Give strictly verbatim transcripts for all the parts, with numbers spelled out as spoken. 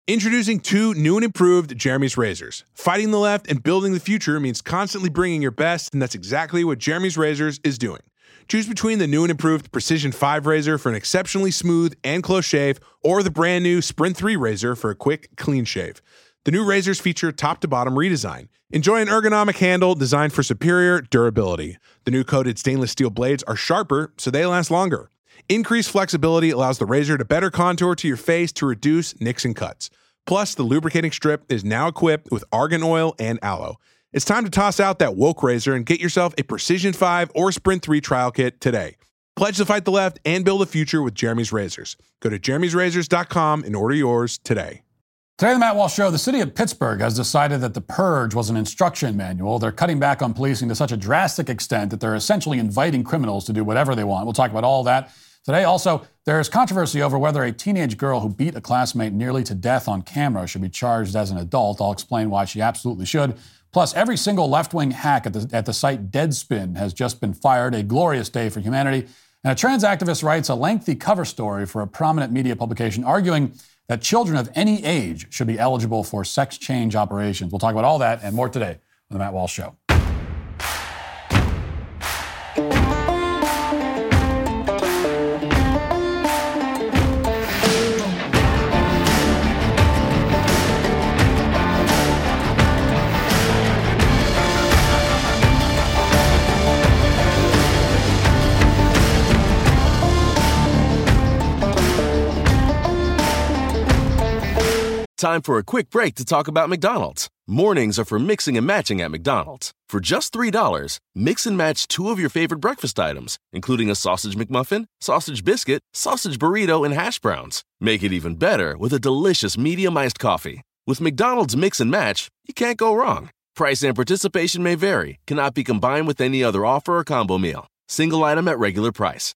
Introducing two new and improved Jeremy's razors. Fighting the left and building the future means constantly bringing your best, and that's exactly what Jeremy's Razors is doing. Choose between the new and improved Precision five razor for an exceptionally smooth and close shave, or the brand new Sprint three razor for a quick, clean shave. The new razors feature top-to-bottom redesign. Enjoy an ergonomic handle designed for superior durability. The new coated stainless steel blades are sharper, so they last longer. Increased flexibility allows the razor to better contour to your face to reduce nicks and cuts. Plus, the lubricating strip is now equipped with argan oil and aloe. It's time to toss out that woke razor and get yourself a Precision five or Sprint three trial kit today. Pledge to fight the left and build a future with Jeremy's Razors. Go to jeremy's razors dot com and order yours today. Today on the Matt Walsh Show, the city of Pittsburgh has decided that the Purge was an instruction manual. They're cutting back on policing to such a drastic extent that they're essentially inviting criminals to do whatever they want. We'll talk about all that today. Also, there's controversy over whether a teenage girl who beat a classmate nearly to death on camera should be charged as an adult. I'll explain why she absolutely should. Plus, every single left-wing hack at the, at the site Deadspin has just been fired. A glorious day for humanity. And a trans activist writes a lengthy cover story for a prominent media publication arguing that children of any age should be eligible for sex change operations. We'll talk about all that and more today on The Matt Walsh Show. Time for a quick break to talk about McDonald's. Mornings are for mixing and matching at McDonald's. For just three dollars, mix and match two of your favorite breakfast items, including a sausage McMuffin, sausage biscuit, sausage burrito, and hash browns. Make it even better with a delicious medium iced coffee. With McDonald's Mix and Match, you can't go wrong. Price and participation may vary, cannot be combined with any other offer or combo meal. Single item at regular price.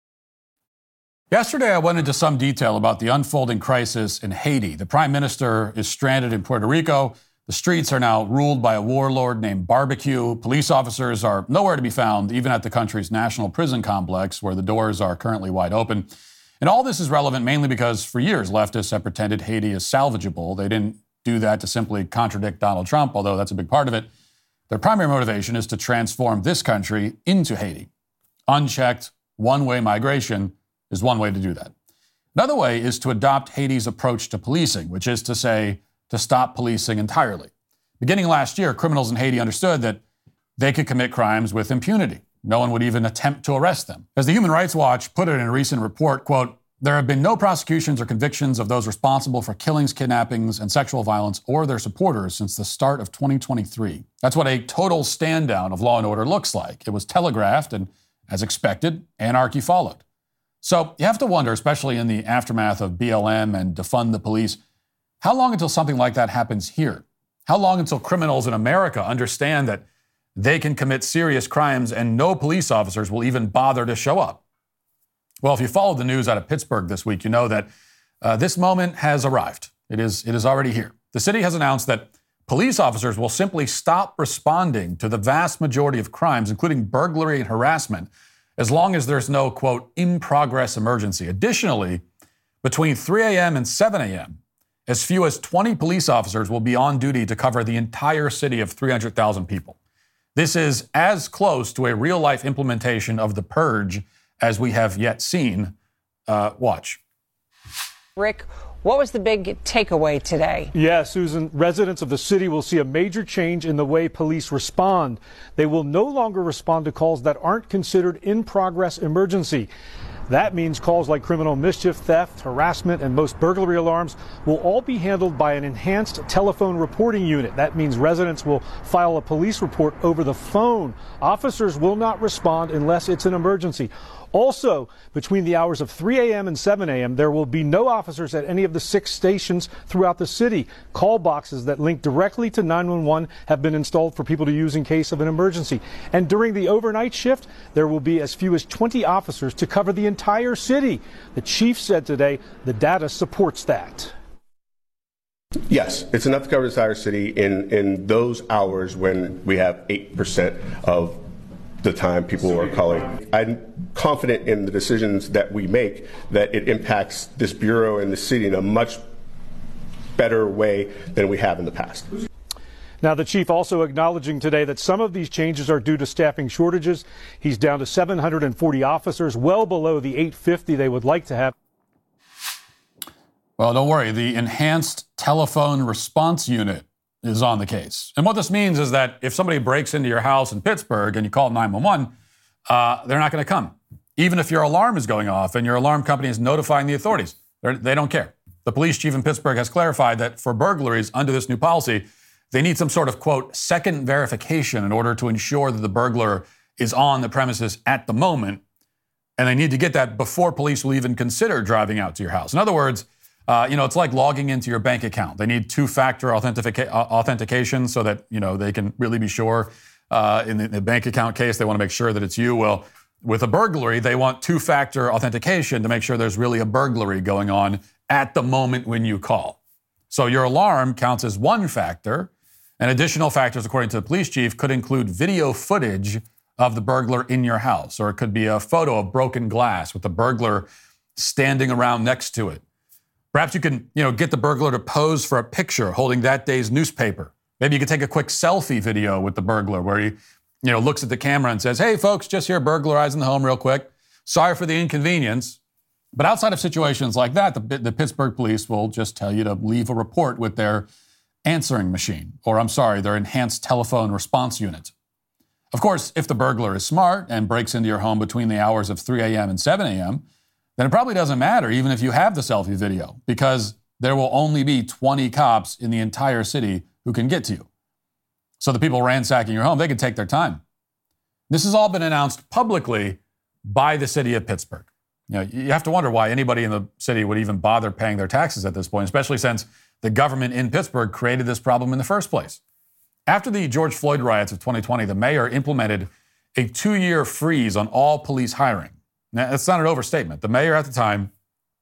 Yesterday, I went into some detail about the unfolding crisis in Haiti. The prime minister is stranded in Puerto Rico. The streets are now ruled by a warlord named Barbecue. Police officers are nowhere to be found, even at the country's national prison complex, where the doors are currently wide open. And all this is relevant mainly because for years, leftists have pretended Haiti is salvageable. They didn't do that to simply contradict Donald Trump, although that's a big part of it. Their primary motivation is to transform this country into Haiti. Unchecked, one-way migration is one way to do that. Another way is to adopt Haiti's approach to policing, which is to say, to stop policing entirely. Beginning last year, criminals in Haiti understood that they could commit crimes with impunity. No one would even attempt to arrest them. As the Human Rights Watch put it in a recent report, quote, there have been no prosecutions or convictions of those responsible for killings, kidnappings, and sexual violence or their supporters since the start of twenty twenty-three. That's what a total stand down of law and order looks like. It was telegraphed, and as expected, anarchy followed. So you have to wonder, especially in the aftermath of B L M and defund the police, how long until something like that happens here? How long until criminals in America understand that they can commit serious crimes and no police officers will even bother to show up? Well, if you followed the news out of Pittsburgh this week, you know that uh, this moment has arrived. It is, it is already here. The city has announced that police officers will simply stop responding to the vast majority of crimes, including burglary and harassment, as long as there's no, quote, in-progress emergency. Additionally, between three a.m. and seven a.m., as few as twenty police officers will be on duty to cover the entire city of three hundred thousand people. This is as close to a real-life implementation of the Purge as we have yet seen. Uh, watch. Rick, what was the big takeaway today? Yeah, Susan, residents of the city will see a major change in the way police respond. They will no longer respond to calls that aren't considered in-progress emergency. That means calls like criminal mischief, theft, harassment, and most burglary alarms will all be handled by an enhanced telephone reporting unit. That means residents will file a police report over the phone. Officers will not respond unless it's an emergency. Also, between the hours of three a.m. and seven a.m., there will be no officers at any of the six stations throughout the city. Call boxes that link directly to nine one one have been installed for people to use in case of an emergency. And during the overnight shift, there will be as few as twenty officers to cover the entire city. The chief said today the data supports that. Yes, it's enough to cover the entire city in, in those hours when we have eight percent of the time people are calling. I'm confident in the decisions that we make that it impacts this bureau and the city in a much better way than we have in the past. Now, the chief also acknowledging today that some of these changes are due to staffing shortages. He's down to seven hundred forty officers, well below the eight hundred fifty they would like to have. Well, don't worry. The Enhanced Telephone Response Unit is on the case. And what this means is that if somebody breaks into your house in Pittsburgh and you call nine one one, uh, they're not going to come. Even if your alarm is going off and your alarm company is notifying the authorities, They're, they don't care. The police chief in Pittsburgh has clarified that for burglaries under this new policy, they need some sort of, quote, second verification in order to ensure that the burglar is on the premises at the moment. And they need to get that before police will even consider driving out to your house. In other words, uh, you know, it's like logging into your bank account. They need two-factor authentifica- authentication so that, you know, they can really be sure. Uh, in the, the bank account case, they want to make sure that it's you. Well, with a burglary, they want two-factor authentication to make sure there's really a burglary going on at the moment when you call. So your alarm counts as one factor. And additional factors, according to the police chief, could include video footage of the burglar in your house, or it could be a photo of broken glass with the burglar standing around next to it. Perhaps you can, you know, get the burglar to pose for a picture holding that day's newspaper. Maybe you could take a quick selfie video with the burglar where he, you know, looks at the camera and says, "Hey, folks, just here burglarizing the home real quick. Sorry for the inconvenience." But outside of situations like that, the, the Pittsburgh police will just tell you to leave a report with their answering machine, or I'm sorry, their Enhanced Telephone Response Unit. Of course, if the burglar is smart and breaks into your home between the hours of three a.m. and seven a.m., then it probably doesn't matter even if you have the selfie video, because there will only be twenty cops in the entire city who can get to you. So the people ransacking your home, they can take their time. This has all been announced publicly by the city of Pittsburgh. You know, you have to wonder why anybody in the city would even bother paying their taxes at this point, especially since the government in Pittsburgh created this problem in the first place. After the George Floyd riots of twenty twenty, the mayor implemented a two-year freeze on all police hiring. Now, that's not an overstatement. The mayor at the time,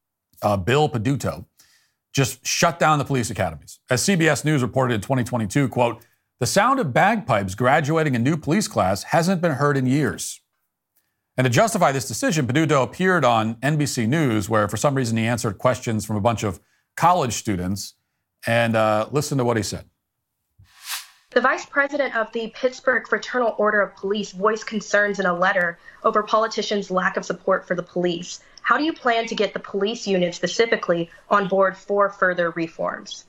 uh, Bill Peduto, just shut down the police academies. As C B S News reported in twenty twenty-two, quote, "The sound of bagpipes graduating a new police class hasn't been heard in years." And to justify this decision, Peduto appeared on N B C News, where for some reason he answered questions from a bunch of college students. And uh, listen to what he said. The vice president of the Pittsburgh Fraternal Order of Police voiced concerns in a letter over politicians' lack of support for the police. How do you plan to get the police unit specifically on board for further reforms?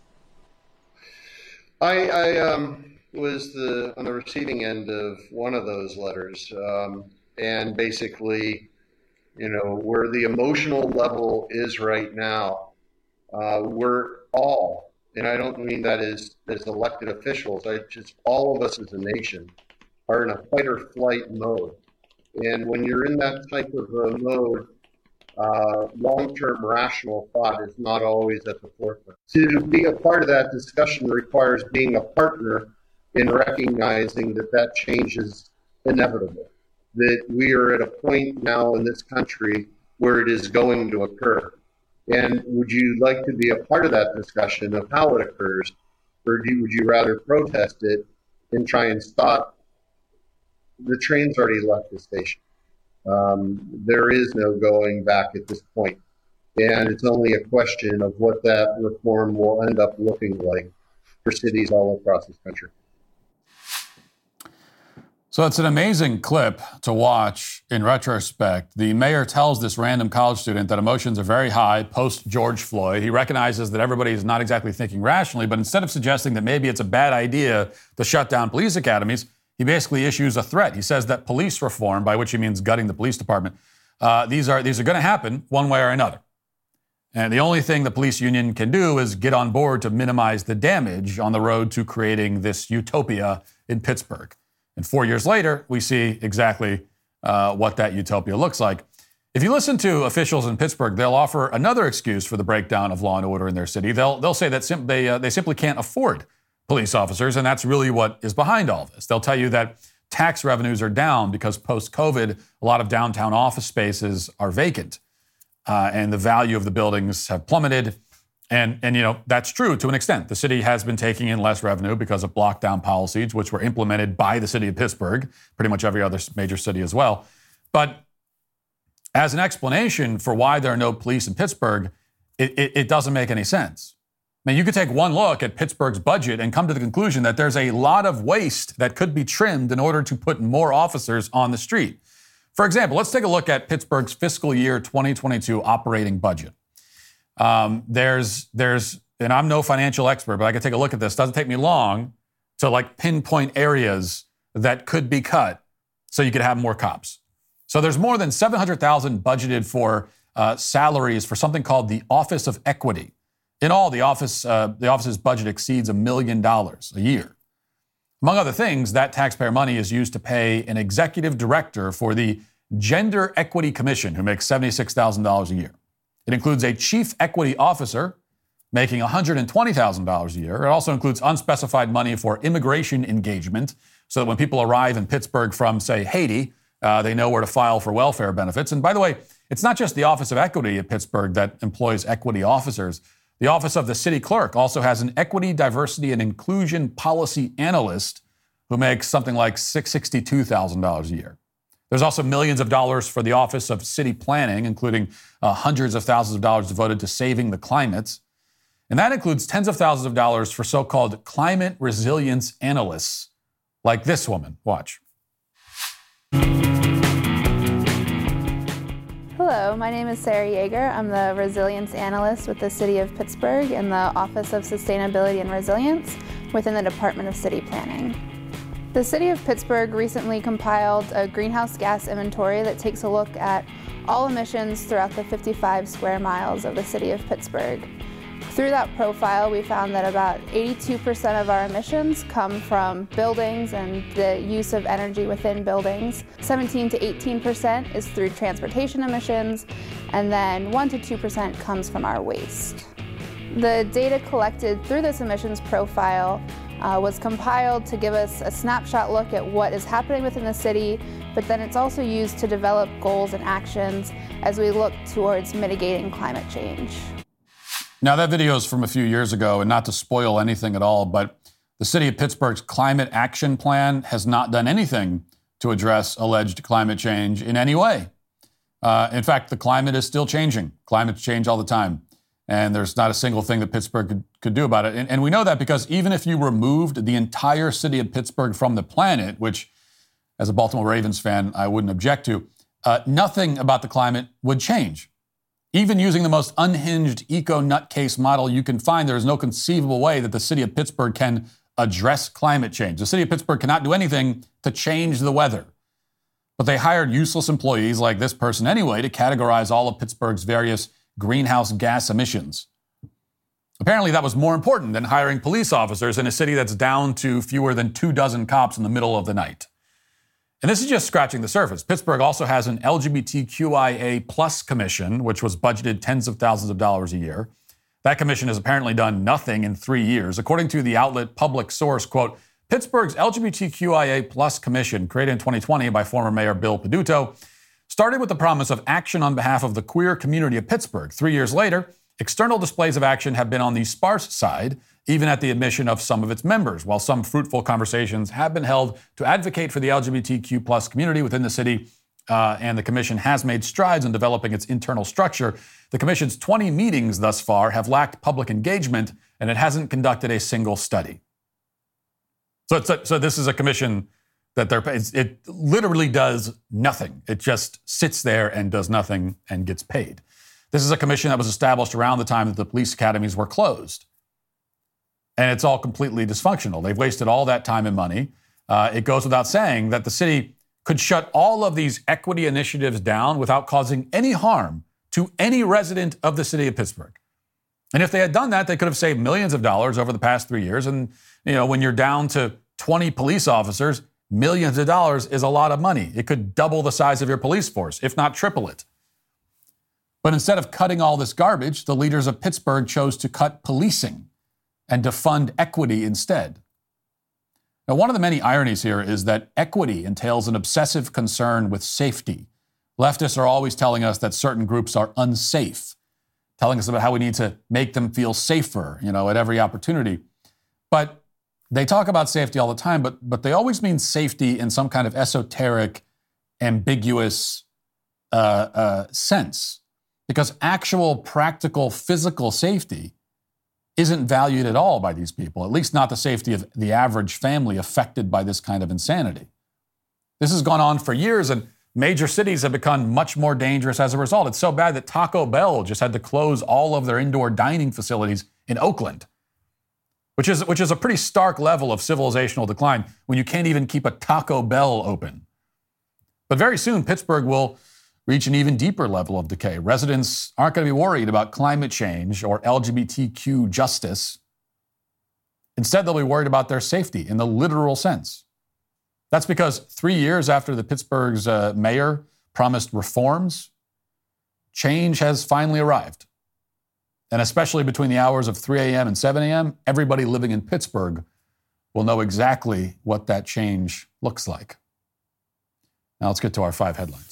I, I um, was the, on the receiving end of one of those letters. Um, and basically, you know, where the emotional level is right now, uh, we're all, and I don't mean that as, as elected officials, I just, all of us as a nation are in a fight or flight mode. And when you're in that type of a mode, uh, long-term rational thought is not always at the forefront. To be a part of that discussion requires being a partner in recognizing that that change is inevitable, that we are at a point now in this country where it is going to occur. And would you like to be a part of that discussion of how it occurs, or do, would you rather protest it and try and stop? The train's already left the station. Um, there is no going back at this point. And it's only a question of what that reform will end up looking like for cities all across this country. So it's an amazing clip to watch in retrospect. The mayor tells this random college student that emotions are very high post-George Floyd. He recognizes that everybody is not exactly thinking rationally, but instead of suggesting that maybe it's a bad idea to shut down police academies, he basically issues a threat. He says that police reform, by which he means gutting the police department, uh, these are these are going to happen one way or another. And the only thing the police union can do is get on board to minimize the damage on the road to creating this utopia in Pittsburgh. And four years later, we see exactly uh, what that utopia looks like. If you listen to officials in Pittsburgh, they'll offer another excuse for the breakdown of law and order in their city. They'll they'll say that sim- they uh, they simply can't afford police officers, and that's really what is behind all this. They'll tell you that tax revenues are down because post-COVID, a lot of downtown office spaces are vacant, uh, and the value of the buildings have plummeted. And, and, you know, that's true to an extent. The city has been taking in less revenue because of lockdown policies, which were implemented by the city of Pittsburgh, pretty much every other major city as well. But as an explanation for why there are no police in Pittsburgh, it, it, it doesn't make any sense. I mean, you could take one look at Pittsburgh's budget and come to the conclusion that there's a lot of waste that could be trimmed in order to put more officers on the street. For example, let's take a look at Pittsburgh's fiscal year twenty twenty-two operating budget. Um, there's, there's, and I'm no financial expert, but I can take a look at this. It doesn't take me long to like pinpoint areas that could be cut so you could have more cops. So there's more than seven hundred thousand dollars budgeted for uh, salaries for something called the Office of Equity. In all, the office, uh, the office's budget exceeds a million dollars a year. Among other things, that taxpayer money is used to pay an executive director for the Gender Equity Commission, who makes seventy-six thousand dollars a year. It includes a chief equity officer making one hundred twenty thousand dollars a year. It also includes unspecified money for immigration engagement, so that when people arrive in Pittsburgh from, say, Haiti, uh, they know where to file for welfare benefits. And by the way, it's not just the Office of Equity at Pittsburgh that employs equity officers. The Office of the City Clerk also has an equity, diversity, and inclusion policy analyst who makes something like sixty-two thousand dollars a year. There's also millions of dollars for the Office of City Planning, including uh, hundreds of thousands of dollars devoted to saving the climate. And that includes tens of thousands of dollars for so-called climate resilience analysts, like this woman. Watch. Hello, my name is Sarah Yeager. I'm the Resilience Analyst with the City of Pittsburgh in the Office of Sustainability and Resilience within the Department of City Planning. The City of Pittsburgh recently compiled a greenhouse gas inventory that takes a look at all emissions throughout the fifty-five square miles of the City of Pittsburgh. Through that profile, we found that about eighty-two percent of our emissions come from buildings and the use of energy within buildings. seventeen to eighteen percent is through transportation emissions, and then one to two percent comes from our waste. The data collected through this emissions profile uh, was compiled to give us a snapshot look at what is happening within the city, but then it's also used to develop goals and actions as we look towards mitigating climate change. Now, that video is from a few years ago, and not to spoil anything at all, but the City of Pittsburgh's Climate Action Plan has not done anything to address alleged climate change in any way. Uh, in fact, the climate is still changing. Climates change all the time, and there's not a single thing that Pittsburgh could, could do about it. And, and we know that because even if you removed the entire city of Pittsburgh from the planet, which, as a Baltimore Ravens fan, I wouldn't object to, uh, nothing about the climate would change. Even using the most unhinged eco-nutcase model you can find, there is no conceivable way that the city of Pittsburgh can address climate change. The city of Pittsburgh cannot do anything to change the weather. But they hired useless employees like this person anyway to categorize all of Pittsburgh's various greenhouse gas emissions. Apparently that was more important than hiring police officers in a city that's down to fewer than two dozen cops in the middle of the night. And this is just scratching the surface. Pittsburgh also has an L G B T Q I A plus commission, which was budgeted tens of thousands of dollars a year. That commission has apparently done nothing in three years. According to the outlet Public Source, quote, Pittsburgh's L G B T Q I A plus commission, created in twenty twenty by former Mayor Bill Peduto, started with the promise of action on behalf of the queer community of Pittsburgh. Three years later, external displays of action have been on the sparse side, even at the admission of some of its members. While some fruitful conversations have been held to advocate for the L G B T Q plus community within the city, uh, and the commission has made strides in developing its internal structure, the commission's twenty meetings thus far have lacked public engagement, and it hasn't conducted a single study. So, it's a, so this is a commission that they're, it literally does nothing. It just sits there and does nothing and gets paid. This is a commission that was established around the time that the police academies were closed. And it's all completely dysfunctional. They've wasted all that time and money. Uh, it goes without saying that the city could shut all of these equity initiatives down without causing any harm to any resident of the city of Pittsburgh. And if they had done that, they could have saved millions of dollars over the past three years. And, you know, when you're down to twenty police officers, millions of dollars is a lot of money. It could double the size of your police force, if not triple it. But instead of cutting all this garbage, the leaders of Pittsburgh chose to cut policing and to fund equity instead. Now, one of the many ironies here is that equity entails an obsessive concern with safety. Leftists are always telling us that certain groups are unsafe, telling us about how we need to make them feel safer, you know, at every opportunity. But they talk about safety all the time, but, but they always mean safety in some kind of esoteric, ambiguous uh, uh, sense. Because actual, practical, physical safety isn't valued at all by these people, at least not the safety of the average family affected by this kind of insanity. This has gone on for years, and major cities have become much more dangerous as a result. It's so bad that Taco Bell just had to close all of their indoor dining facilities in Oakland, which is, which is a pretty stark level of civilizational decline when you can't even keep a Taco Bell open. But very soon, Pittsburgh will reach an even deeper level of decay. Residents aren't going to be worried about climate change or L G B T Q justice. Instead, they'll be worried about their safety in the literal sense. That's because three years after the Pittsburgh's uh, mayor promised reforms, change has finally arrived. And especially between the hours of three a.m. and seven a.m., everybody living in Pittsburgh will know exactly what that change looks like. Now let's get to our five headlines.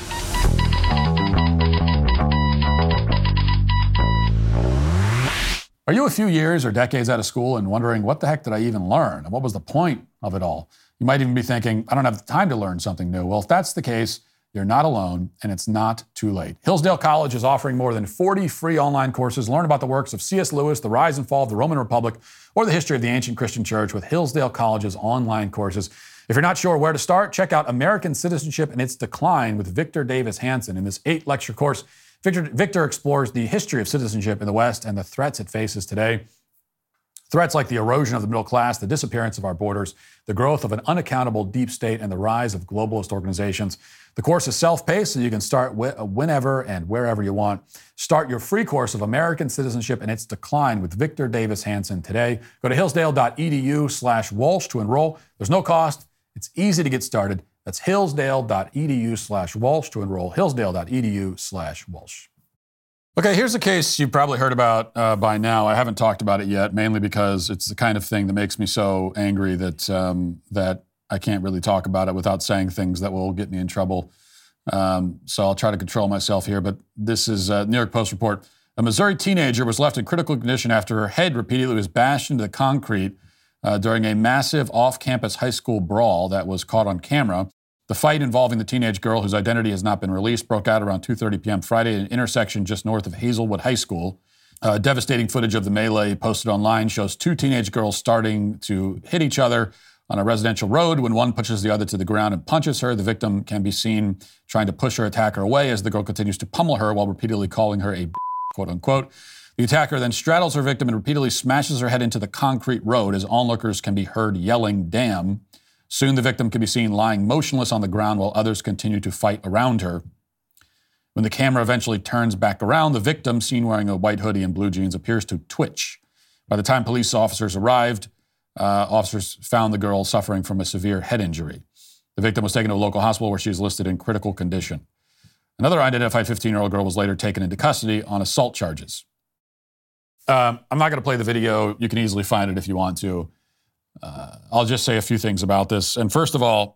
Are you a few years or decades out of school and wondering, what the heck did I even learn? And what was the point of it all? You might even be thinking, I don't have the time to learn something new. Well, if that's the case, you're not alone, and it's not too late. Hillsdale College is offering more than forty free online courses. Learn about the works of C S Lewis, the rise and fall of the Roman Republic, or the history of the ancient Christian church with Hillsdale College's online courses. If you're not sure where to start, check out American Citizenship and Its Decline with Victor Davis Hanson. In this eight-lecture course, Victor, Victor explores the history of citizenship in the West and the threats it faces today. Threats like the erosion of the middle class, the disappearance of our borders, the growth of an unaccountable deep state, and the rise of globalist organizations. The course is self-paced, so you can start wh- whenever and wherever you want. Start your free course of American Citizenship and Its Decline with Victor Davis Hanson today. Go to hillsdale.edu slash Walsh to enroll. There's no cost. It's easy to get started. That's hillsdale.edu slash Walsh to enroll. Hillsdale.edu slash Walsh. Okay, here's a case you've probably heard about uh, by now. I haven't talked about it yet, mainly because it's the kind of thing that makes me so angry that um, that I can't really talk about it without saying things that will get me in trouble. Um, so I'll try to control myself here. But this is a New York Post report. A Missouri teenager was left in critical condition after her head repeatedly was bashed into the concrete uh, during a massive off-campus high school brawl that was caught on camera. The fight involving the teenage girl, whose identity has not been released, broke out around two thirty p.m. Friday at an intersection just north of Hazelwood High School. Uh, devastating footage of the melee posted online shows two teenage girls starting to hit each other on a residential road. When one pushes the other to the ground and punches her, the victim can be seen trying to push her attacker away as the girl continues to pummel her while repeatedly calling her a quote unquote. The attacker then straddles her victim and repeatedly smashes her head into the concrete road as onlookers can be heard yelling, "Damn." Soon the victim can be seen lying motionless on the ground while others continue to fight around her. When the camera eventually turns back around, the victim, seen wearing a white hoodie and blue jeans, appears to twitch. By the time police officers arrived, uh, officers found the girl suffering from a severe head injury. The victim was taken to a local hospital where she is listed in critical condition. Another unidentified fifteen-year-old girl was later taken into custody on assault charges. Um, I'm not going to play the video. You can easily find it if you want to. Uh, I'll just say a few things about this. And first of all,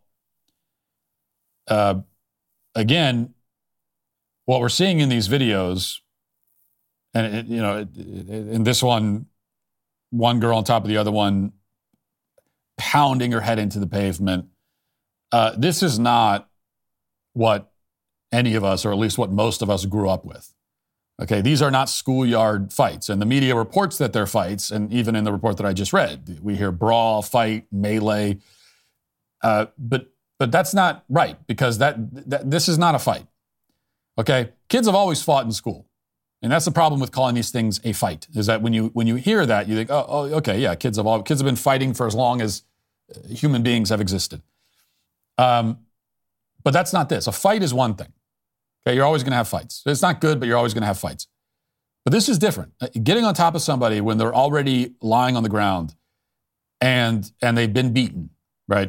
uh, again, what we're seeing in these videos, and it, you know, it, it, in this one, one girl on top of the other one, pounding her head into the pavement. Uh, this is not what any of us, or at least what most of us, grew up with. Okay, these are not schoolyard fights, and the media reports that they're fights, and even in the report that I just read, we hear brawl, fight, melee, uh, but but that's not right, because that, that this is not a fight. Okay, kids have always fought in school, and that's the problem with calling these things a fight. Is that when you when you hear that, you think, oh, oh okay, yeah, kids have all kids have been fighting for as long as human beings have existed. Um, but that's not this. A fight is one thing. Okay, you're always going to have fights. It's not good, but you're always going to have fights. But this is different. Getting on top of somebody when they're already lying on the ground and and they've been beaten, right?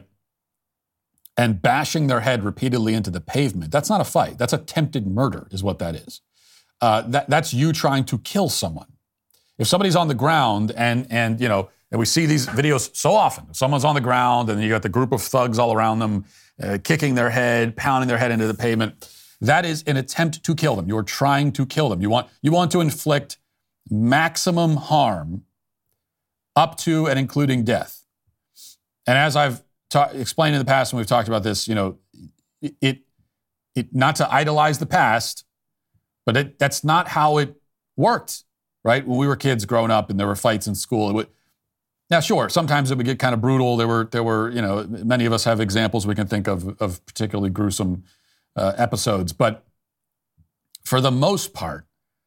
And bashing their head repeatedly into the pavement, that's not a fight. That's attempted murder is what that is. Uh, that, that's you trying to kill someone. If somebody's on the ground and, and you know, and we see these videos so often, if someone's on the ground and you got the group of thugs all around them, uh, kicking their head, pounding their head into the pavement, that is an attempt to kill them. You're trying to kill them. You want, you want to inflict maximum harm up to and including death. And as I've ta- explained in the past when we've talked about this, you know, it, it not to idolize the past, but it, that's not how it worked, right? When we were kids growing up and there were fights in school, it would, now sure, sometimes it would get kind of brutal. There were, there were, you know, many of us have examples we can think of of particularly gruesome uh, episodes, but for the most part,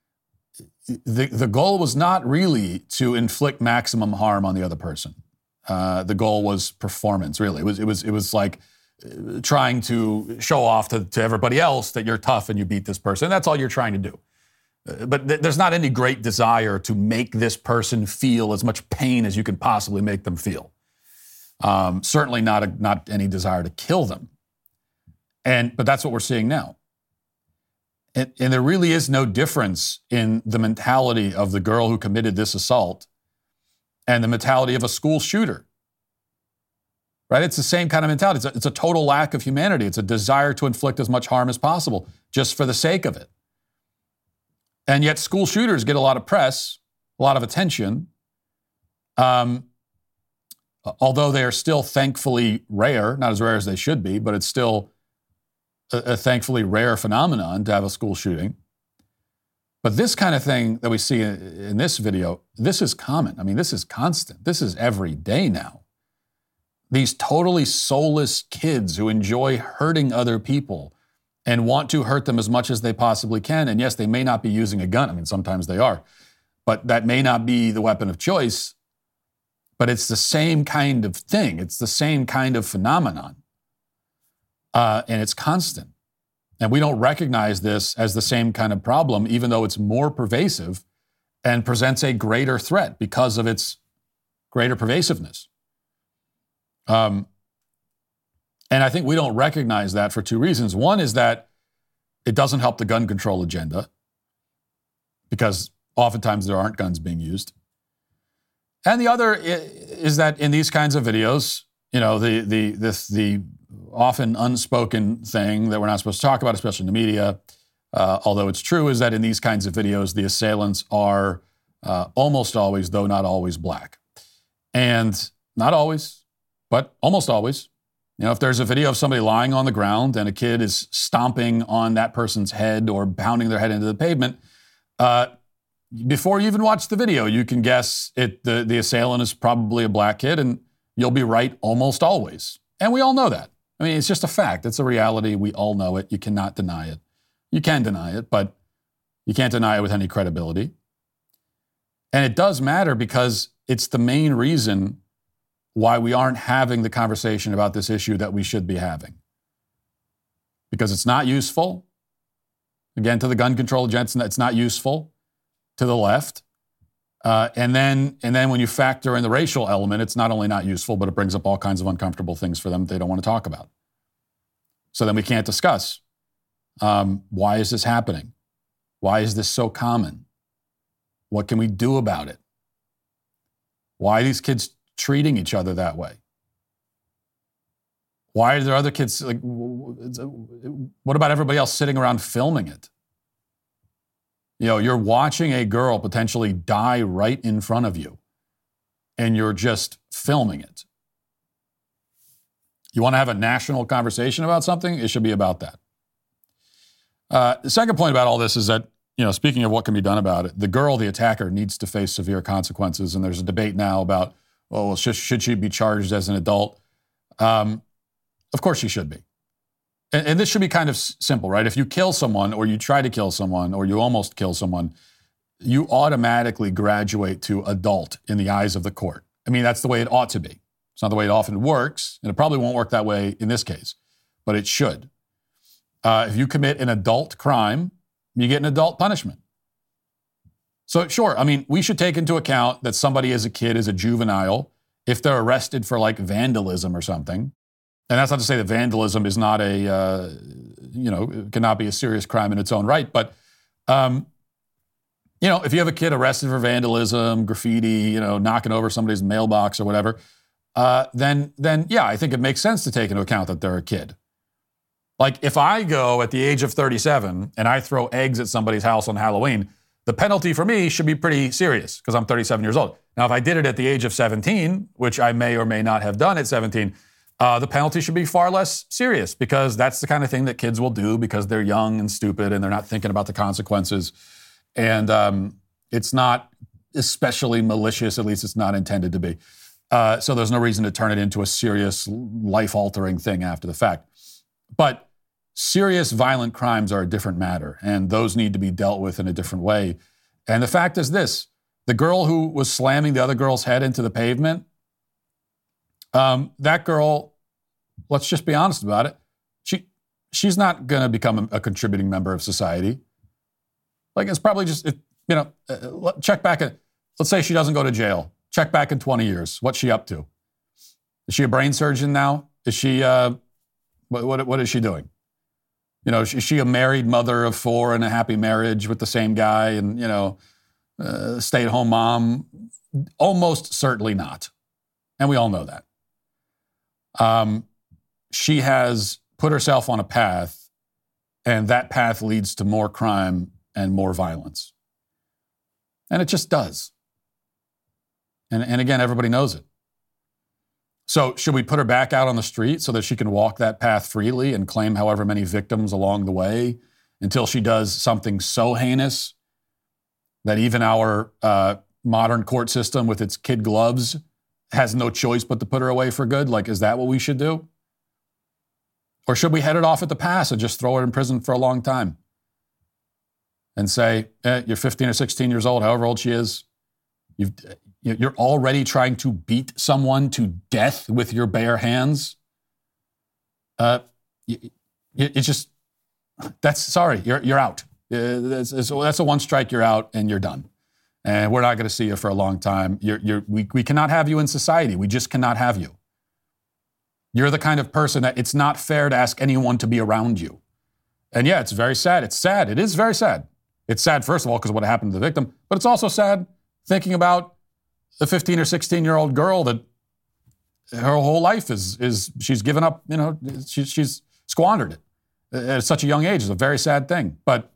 the the goal was not really to inflict maximum harm on the other person. Uh, the goal was performance, really. It was it was it was like trying to show off to, to everybody else that you're tough and you beat this person. That's all you're trying to do. Uh, but th- there's not any great desire to make this person feel as much pain as you can possibly make them feel. Um, certainly not a, not any desire to kill them. And but that's what we're seeing now. And, and there really is no difference in the mentality of the girl who committed this assault and the mentality of a school shooter. Right? It's the same kind of mentality. It's a, it's a total lack of humanity. It's a desire to inflict as much harm as possible, just for the sake of it. And yet school shooters get a lot of press, a lot of attention, um, although they are still thankfully rare, not as rare as they should be, but it's still a, a thankfully rare phenomenon to have a school shooting. But this kind of thing that we see in, in this video, this is common. I mean, this is constant. This is every day now. These totally soulless kids who enjoy hurting other people and want to hurt them as much as they possibly can. And yes, they may not be using a gun. I mean, sometimes they are. But that may not be the weapon of choice. But it's the same kind of thing. It's the same kind of phenomenon. Uh, and it's constant. And we don't recognize this as the same kind of problem, even though it's more pervasive and presents a greater threat because of its greater pervasiveness. Um, and I think we don't recognize that for two reasons. One is that it doesn't help the gun control agenda because oftentimes there aren't guns being used. And the other is that in these kinds of videos, you know, the the this the often unspoken thing that we're not supposed to talk about, especially in the media, uh, although it's true, is that in these kinds of videos, the assailants are uh, almost always, though not always, black. And not always, but almost always. You know, if there's a video of somebody lying on the ground and a kid is stomping on that person's head or pounding their head into the pavement, uh, before you even watch the video, you can guess it. The, the assailant is probably a black kid, and you'll be right almost always. And we all know that. I mean, it's just a fact. It's a reality. We all know it. You cannot deny it. You can deny it, but you can't deny it with any credibility. And it does matter because it's the main reason why we aren't having the conversation about this issue that we should be having. Because it's not useful. Again, to the gun control agenda, it's not useful to the left. Uh, and then and then when you factor in the racial element, it's not only not useful, but it brings up all kinds of uncomfortable things for them that they don't want to talk about. So then we can't discuss. Um, why is this happening? Why is this so common? What can we do about it? Why are these kids treating each other that way? Why are there other kids, like, what about everybody else sitting around filming it? You know, you're watching a girl potentially die right in front of you, and you're just filming it. You want to have a national conversation about something? It should be about that. Uh, the second point about all this is that, you know, speaking of what can be done about it, the girl, the attacker, needs to face severe consequences, and there's a debate now about, oh, well, should, should she be charged as an adult? Um, of course she should be. And, and this should be kind of s- simple, right? If you kill someone or you try to kill someone or you almost kill someone, you automatically graduate to adult in the eyes of the court. I mean, that's the way it ought to be. It's not the way it often works, and it probably won't work that way in this case, but it should. Uh, if you commit an adult crime, you get an adult punishment. So sure, I mean, we should take into account that somebody as a kid is a juvenile if they're arrested for like vandalism or something. And that's not to say that vandalism is not a, uh, you know, cannot be a serious crime in its own right. But, um, you know, if you have a kid arrested for vandalism, graffiti, you know, knocking over somebody's mailbox or whatever, uh, then, then yeah, I think it makes sense to take into account that they're a kid. Like if I go at the age of thirty-seven and I throw eggs at somebody's house on Halloween, the penalty for me should be pretty serious because I'm thirty-seven years old. Now, if I did it at the age of seventeen, which I may or may not have done at seventeen, uh, the penalty should be far less serious because that's the kind of thing that kids will do because they're young and stupid and they're not thinking about the consequences. And um, it's not especially malicious, at least it's not intended to be. Uh, so there's no reason to turn it into a serious, life-altering thing after the fact. But serious violent crimes are a different matter, and those need to be dealt with in a different way. And the fact is this, the girl who was slamming the other girl's head into the pavement, um, that girl, let's just be honest about it, she she's not going to become a, a contributing member of society. Like, it's probably just, it, you know, uh, check back at, let's say she doesn't go to jail. Check back in twenty years. What's she up to? Is she a brain surgeon now? Is she, uh, what, what, what is she doing? You know, is she a married mother of four in a happy marriage with the same guy and, you know, uh, stay-at-home mom? Almost certainly not. And we all know that. Um, she has put herself on a path, and that path leads to more crime and more violence. And it just does. And, and again, everybody knows it. So should we put her back out on the street so that she can walk that path freely and claim however many victims along the way until she does something so heinous that even our uh, modern court system with its kid gloves has no choice but to put her away for good? Like, is that what we should do? Or should we head it off at the pass and just throw her in prison for a long time and say, eh, you're fifteen or sixteen years old, however old she is, you've... You're already trying to beat someone to death with your bare hands. Uh, it's just, that's, sorry, you're you're out. Uh, that's, that's a one strike, you're out, and you're done. And we're not going to see you for a long time. You're, you're, we, we cannot have you in society. We just cannot have you. You're the kind of person that it's not fair to ask anyone to be around you. And yeah, it's very sad. It's sad. It is very sad. It's sad, first of all, because of what happened to the victim, but it's also sad thinking about the fifteen or sixteen year old girl that her whole life is, is she's given up, you know, she, she's squandered it at such a young age. It's a very sad thing. But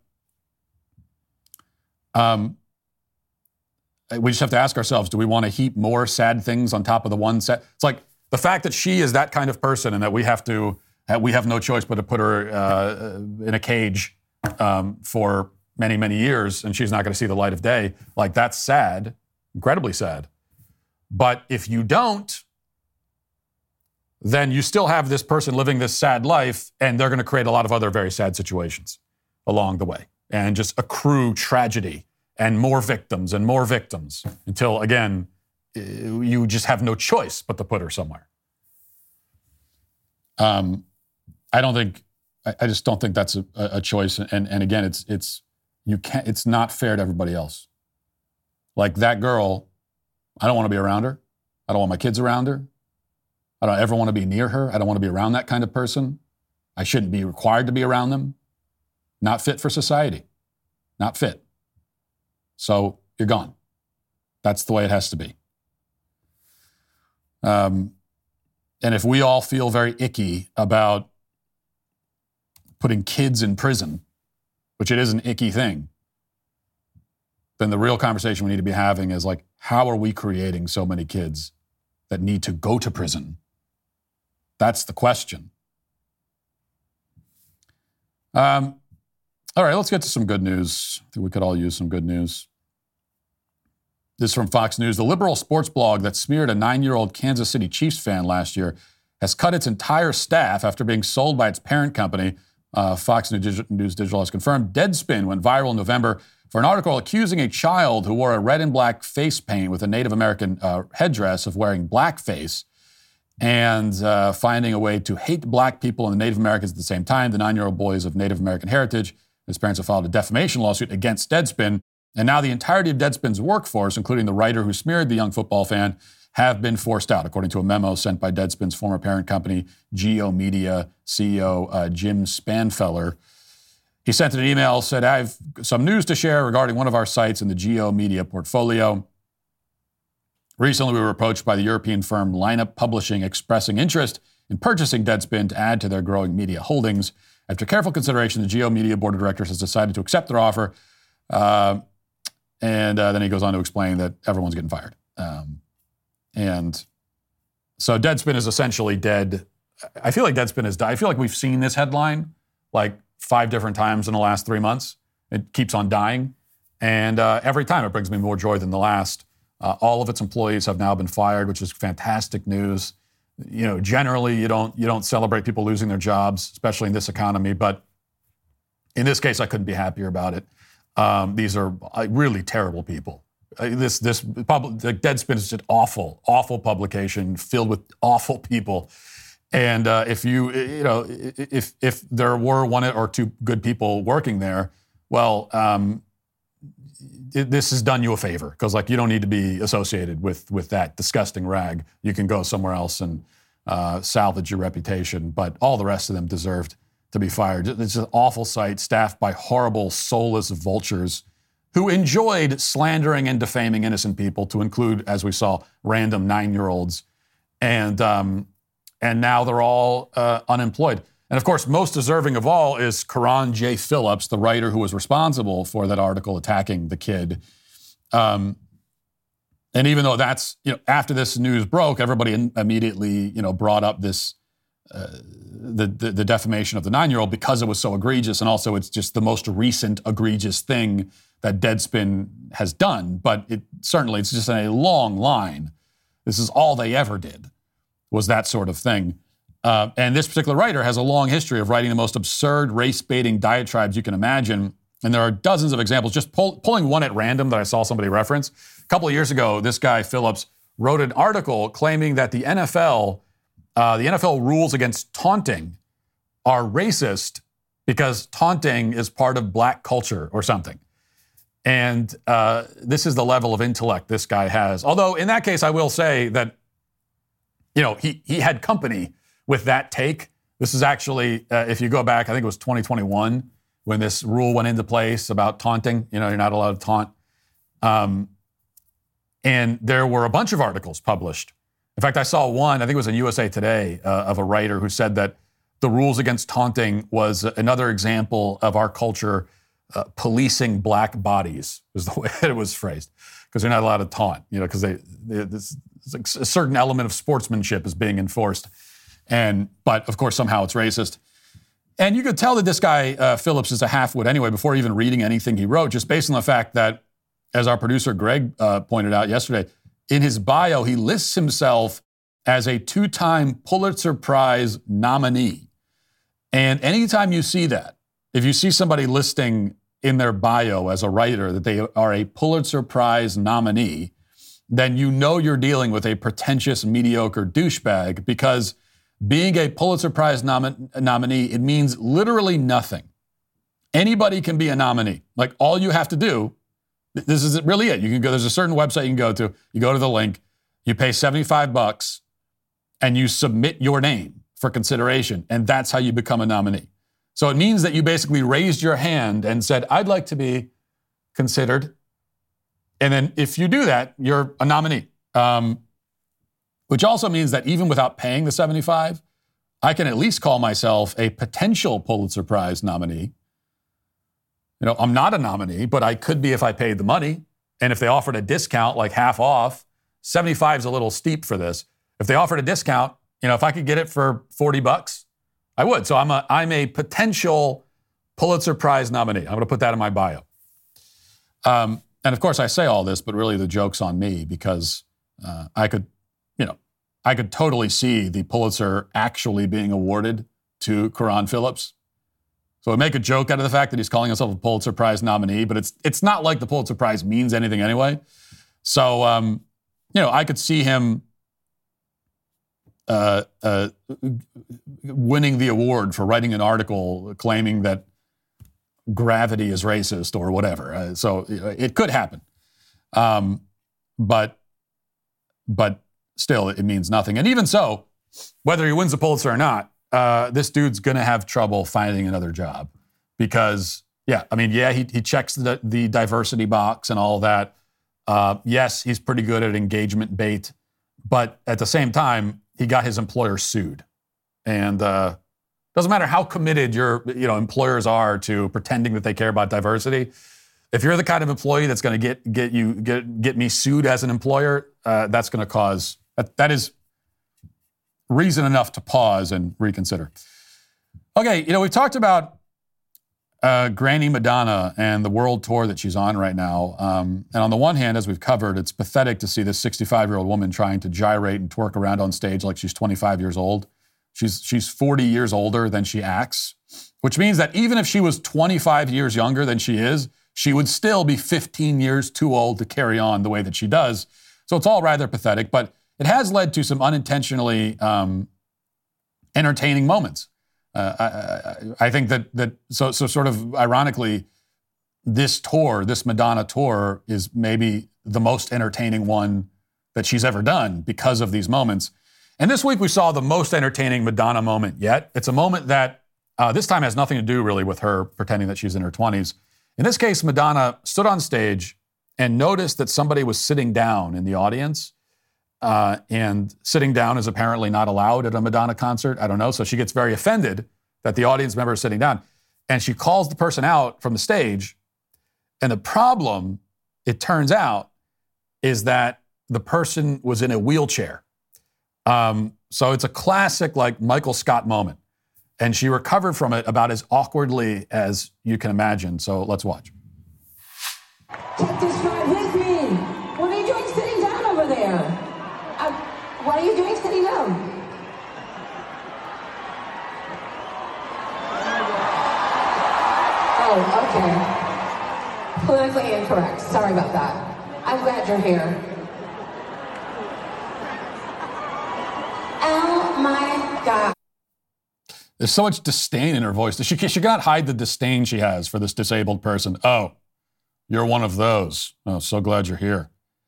um, we just have to ask ourselves, do we want to heap more sad things on top of the one sad? It's like the fact that she is that kind of person and that we have to, that we have no choice but to put her uh, in a cage um, for many, many years and she's not going to see the light of day. Like, that's sad, incredibly sad. But if you don't, then you still have this person living this sad life, and they're going to create a lot of other very sad situations along the way and just accrue tragedy and more victims and more victims until, again, you just have no choice but to put her somewhere. Um, I don't think, I just don't think that's a, a choice. And, and again, it's, it's, you can't, it's not fair to everybody else. Like that girl, I don't want to be around her. I don't want my kids around her. I don't ever want to be near her. I don't want to be around that kind of person. I shouldn't be required to be around them. Not fit for society. Not fit. So you're gone. That's the way it has to be. Um, and if we all feel very icky about putting kids in prison, which it is an icky thing, then the real conversation we need to be having is like, how are we creating so many kids that need to go to prison? That's the question. Um, all right, let's get to some good news. I think we could all use some good news. This is from Fox News. The liberal sports blog that smeared a nine-year-old Kansas City Chiefs fan last year has cut its entire staff after being sold by its parent company. Uh, Fox News Digital has confirmed. Deadspin went viral in November for an article accusing a child who wore a red and black face paint with a Native American uh, headdress of wearing blackface and uh, finding a way to hate black people and the Native Americans at the same time. The nine-year-old boy is of Native American heritage. His parents have filed a defamation lawsuit against Deadspin. And now the entirety of Deadspin's workforce, including the writer who smeared the young football fan, have been forced out, according to a memo sent by Deadspin's former parent company, Geo Media C E O uh, Jim Spanfeller. He sent an email, said, I have some news to share regarding one of our sites in the Geo Media portfolio. Recently, we were approached by the European firm Lineup Publishing, expressing interest in purchasing Deadspin to add to their growing media holdings. After careful consideration, the Geo Media board of directors has decided to accept their offer. Uh, and uh, then he goes on to explain that everyone's getting fired. Um, and so Deadspin is essentially dead. I feel like Deadspin is dead. I feel like we've seen this headline like five different times in the last three months. It keeps on dying. And uh, every time it brings me more joy than the last. Uh, all of its employees have now been fired, which is fantastic news. You know, generally you don't you don't celebrate people losing their jobs, especially in this economy. But in this case, I couldn't be happier about it. Um, these are uh, really terrible people. Uh, this this public, the Deadspin is just awful, awful publication filled with awful people. And uh, if you you know if if there were one or two good people working there, well. Um, It, this has done you a favor because, like, you don't need to be associated with with that disgusting rag. You can go somewhere else and uh, salvage your reputation. But all the rest of them deserved to be fired. It's an awful site staffed by horrible, soulless vultures who enjoyed slandering and defaming innocent people, to include, as we saw, random nine-year-olds, and um, and now they're all uh, unemployed. And of course, most deserving of all is Karan J. Phillips, the writer who was responsible for that article attacking the kid. Um, and even though that's, you know, after this news broke, everybody in, immediately, you know, brought up this, uh, the, the the defamation of the nine-year-old because it was so egregious. And also it's just the most recent egregious thing that Deadspin has done. But it certainly, it's just a long line. This is all they ever did, was that sort of thing. Uh, and this particular writer has a long history of writing the most absurd, race-baiting diatribes you can imagine. And there are dozens of examples. Just pull, pulling one at random that I saw somebody reference. A couple of years ago, this guy, Phillips, wrote an article claiming that the N F L, uh, the N F L rules against taunting are racist because taunting is part of black culture or something. And uh, this is the level of intellect this guy has. Although, in that case, I will say that, you know, he he had company with that take. This is actually, uh, if you go back, I think it was twenty twenty-one when this rule went into place about taunting. You know, you're not allowed to taunt. Um, and there were a bunch of articles published. In fact, I saw one, I think it was in U S A Today, uh, of a writer who said that the rules against taunting was another example of our culture uh, policing black bodies, was the way that it was phrased. Because they're not allowed to taunt, you know, because they, they this, a certain element of sportsmanship is being enforced. And, but of course, somehow it's racist. And you could tell that this guy, uh, Phillips, is a half-wit anyway, before even reading anything he wrote, just based on the fact that, as our producer Greg uh, pointed out yesterday, in his bio, he lists himself as a two-time Pulitzer Prize nominee. And anytime you see that, if you see somebody listing in their bio as a writer that they are a Pulitzer Prize nominee, then you know you're dealing with a pretentious, mediocre douchebag, because being a Pulitzer Prize nom- nominee, it means literally nothing. Anybody can be a nominee. Like, all you have to do, this is really it. You can go, there's a certain website you can go to, you go to the link, you pay seventy-five bucks, and you submit your name for consideration, and that's how you become a nominee. So it means that you basically raised your hand and said, I'd like to be considered. And then if you do that, you're a nominee. Um, Which also means that even without paying the seventy-five, I can at least call myself a potential Pulitzer Prize nominee. You know, I'm not a nominee, but I could be if I paid the money. And if they offered a discount, like half off, seventy-five is a little steep for this. If they offered a discount, you know, if I could get it for forty bucks, I would. So I'm a I'm a potential Pulitzer Prize nominee. I'm going to put that in my bio. Um, and of course, I say all this, but really the joke's on me, because uh, I could. You know, I could totally see the Pulitzer actually being awarded to Karan Phillips. So I make a joke out of the fact that he's calling himself a Pulitzer Prize nominee, but it's it's not like the Pulitzer Prize means anything anyway. So, um, you know, I could see him uh, uh, winning the award for writing an article claiming that gravity is racist or whatever. Uh, so you know, it could happen. Um, but, but, Still, it means nothing. And even so, whether he wins the Pulitzer or not, uh, this dude's going to have trouble finding another job. Because, yeah, I mean, yeah, he, he checks the, the diversity box and all that. Uh, yes, he's pretty good at engagement bait. But at the same time, he got his employer sued. And uh, doesn't matter how committed your you know employers are to pretending that they care about diversity. If you're the kind of employee that's going to get get you get get me sued as an employer, uh, that's going to cause that, that is reason enough to pause and reconsider. Okay, you know we've talked about uh, Granny Madonna and the world tour that she's on right now. Um, and on the one hand, as we've covered, it's pathetic to see this sixty-five-year-old woman trying to gyrate and twerk around on stage like she's twenty-five years old. She's she's forty years older than she acts, which means that even if she was twenty-five years younger than she is, she would still be fifteen years too old to carry on the way that she does. So it's all rather pathetic, but it has led to some unintentionally um, entertaining moments. Uh, I, I think that that so so sort of ironically, this tour, this Madonna tour, is maybe the most entertaining one that she's ever done because of these moments. And this week we saw the most entertaining Madonna moment yet. It's a moment that uh, this time has nothing to do really with her pretending that she's in her twenties. In this case, Madonna stood on stage and noticed that somebody was sitting down in the audience. Uh, and sitting down is apparently not allowed at a Madonna concert. I don't know. So she gets very offended that the audience member is sitting down. And she calls the person out from the stage. And the problem, it turns out, is that the person was in a wheelchair. Um, so it's a classic, like, Michael Scott moment. And she recovered from it about as awkwardly as you can imagine. So let's watch. Take this ride with me. What are you doing sitting down over there? Uh, what are you doing sitting down? Oh, okay. Politically incorrect. Sorry about that. I'm glad you're here. Oh my God. There's so much disdain in her voice. She, she cannot hide the disdain she has for this disabled person. Oh, you're one of those. Oh, so glad you're here.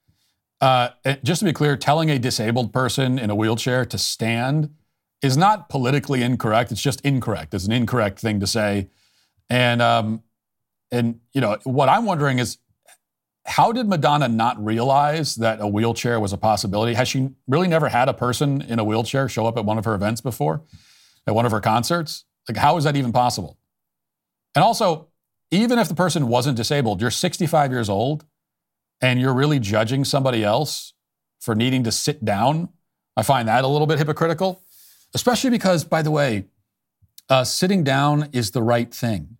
Uh, just to be clear, telling a disabled person in a wheelchair to stand is not politically incorrect. It's just incorrect. It's an incorrect thing to say. And, um, and you know, what I'm wondering is, how did Madonna not realize that a wheelchair was a possibility? Has she really never had a person in a wheelchair show up at one of her events before? At one of her concerts? Like, how is that even possible? And also, even if the person wasn't disabled, you're sixty-five years old, and you're really judging somebody else for needing to sit down. I find that a little bit hypocritical, especially because, by the way, uh, sitting down is the right thing.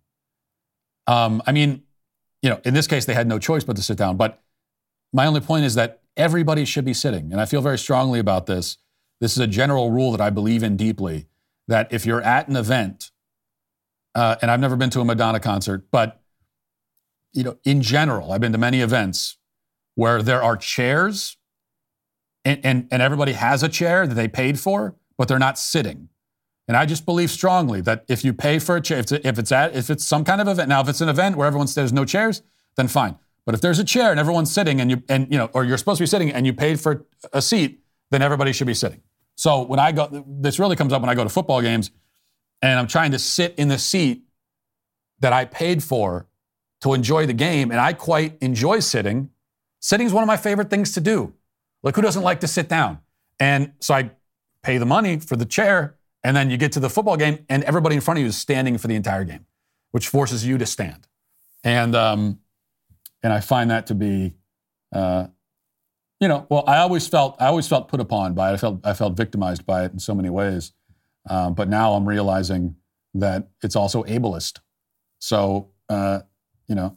Um, I mean, you know, in this case, they had no choice but to sit down. But my only point is that everybody should be sitting. And I feel very strongly about this. This is a general rule that I believe in deeply, that if you're at an event, uh, and I've never been to a Madonna concert, but, you know, in general, I've been to many events where there are chairs and, and, and everybody has a chair that they paid for, but they're not sitting. And I just believe strongly that if you pay for a chair, if it's, if it's at, if it's some kind of event, now if it's an event where everyone there's no chairs, then fine. But if there's a chair and everyone's sitting and you, and you know, or you're supposed to be sitting and you paid for a seat, then everybody should be sitting. So when I go, this really comes up when I go to football games and I'm trying to sit in the seat that I paid for to enjoy the game, and I quite enjoy sitting. Sitting is one of my favorite things to do. Like, who doesn't like to sit down? And so I pay the money for the chair, and then you get to the football game, and everybody in front of you is standing for the entire game, which forces you to stand. And um, and I find that to be, uh, you know, well, I always felt I always felt put upon by it. I felt I felt victimized by it in so many ways. Um, but now I'm realizing that it's also ableist. So, uh, you know,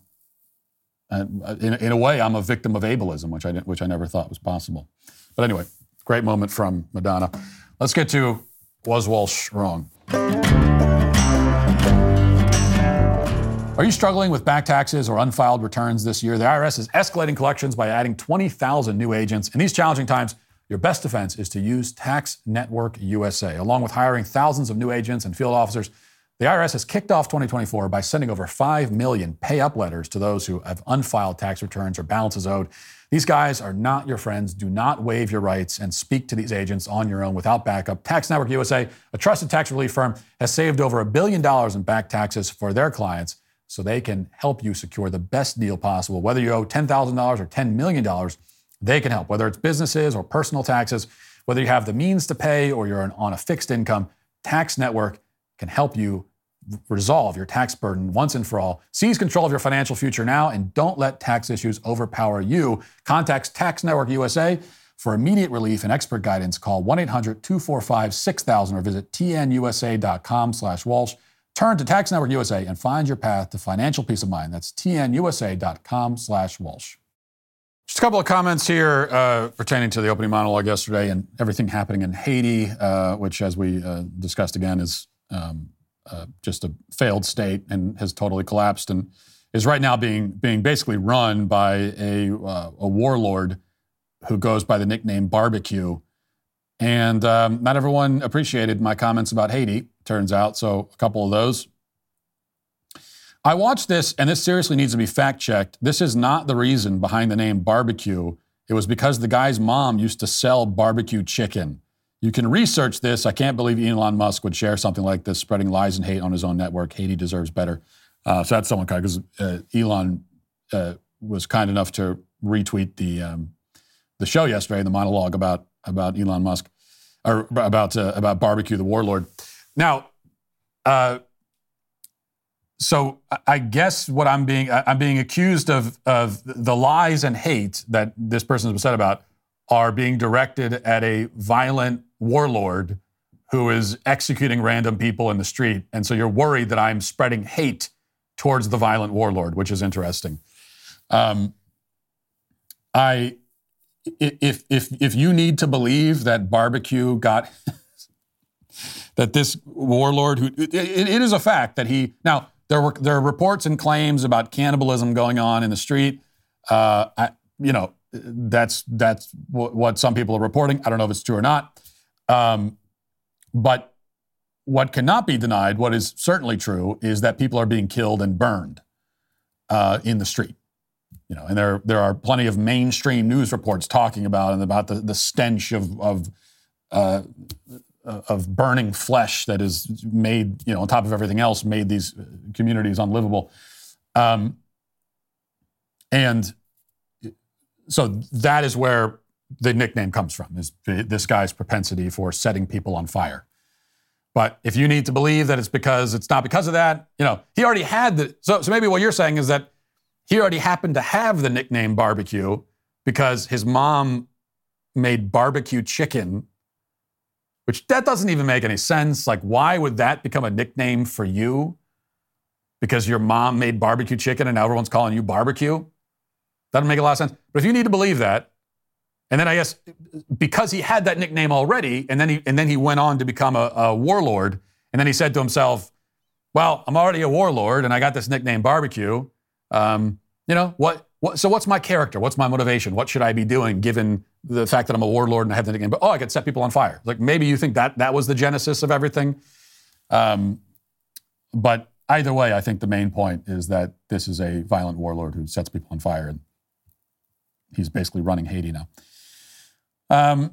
uh, in, in a way, I'm a victim of ableism, which I which I never thought was possible. But anyway, great moment from Madonna. Let's get to Was Walsh Wrong? Are you struggling with back taxes or unfiled returns this year? The I R S is escalating collections by adding twenty thousand new agents. In these challenging times, your best defense is to use Tax Network U S A. Along with hiring thousands of new agents and field officers, the I R S has kicked off twenty twenty-four by sending over five million pay-up letters to those who have unfiled tax returns or balances owed. These guys are not your friends. Do not waive your rights and speak to these agents on your own without backup. Tax Network U S A, a trusted tax relief firm, has saved over a billion dollars in back taxes for their clients, so they can help you secure the best deal possible. Whether you owe ten thousand dollars or ten million dollars, they can help. Whether it's businesses or personal taxes, whether you have the means to pay or you're on a fixed income, Tax Network can help you resolve your tax burden once and for all. Seize control of your financial future now and don't let tax issues overpower you. Contact Tax Network U S A for immediate relief and expert guidance. Call one eight hundred two four five six thousand or visit tnusa.com slash Walsh. Turn to Tax Network U S A and find your path to financial peace of mind. That's tnusa.com slash Walsh. Just a couple of comments here uh, pertaining to the opening monologue yesterday and everything happening in Haiti, uh, which, as we uh, discussed again, is um, uh, just a failed state and has totally collapsed and is right now being being basically run by a, uh, a warlord who goes by the nickname Barbecue. And um, not everyone appreciated my comments about Haiti, turns out, so a couple of those. I watched this, and this seriously needs to be fact-checked. This is not the reason behind the name Barbecue. It was because the guy's mom used to sell barbecue chicken. You can research this. I can't believe Elon Musk would share something like this, spreading lies and hate on his own network. Haiti deserves better. Uh, so that's someone kind because uh, Elon uh, was kind enough to retweet the um, the show yesterday, the monologue about about Elon Musk, or about uh, about Barbecue, the warlord. Now, uh, so I guess what I'm being I'm being accused of of the lies and hate that this person is upset about are being directed at a violent warlord who is executing random people in the street, and so you're worried that I'm spreading hate towards the violent warlord, which is interesting. Um, I. If if if you need to believe that Barbecue got that this warlord who it, it is a fact that he now there were there are reports and claims about cannibalism going on in the street. Uh, I, you know that's that's w- what some people are reporting. I don't know if it's true or not. Um, but what cannot be denied, what is certainly true, is that people are being killed and burned uh, in the street. You know, and there there are plenty of mainstream news reports talking about and about the, the stench of of uh, of burning flesh that is made, you know, on top of everything else, made these communities unlivable. Um, and so that is where the nickname comes from, is this guy's propensity for setting people on fire. But if you need to believe that it's because it's not because of that, you know, he already had the. So so maybe what you're saying is that he already happened to have the nickname Barbecue because his mom made barbecue chicken, which that doesn't even make any sense. Like, why would that become a nickname for you? Because your mom made barbecue chicken and now everyone's calling you Barbecue? That doesn't make a lot of sense. But if you need to believe that, and then I guess because he had that nickname already, and then he and then he went on to become a, a warlord, and then he said to himself, well, I'm already a warlord and I got this nickname Barbecue. Um, you know, what, what, so what's my character? What's my motivation? What should I be doing given the fact that I'm a warlord and I have the nickname? But, oh, I could set people on fire. Like, maybe you think that that was the genesis of everything. Um, but either way, I think the main point is that this is a violent warlord who sets people on fire, and he's basically running Haiti now. Um,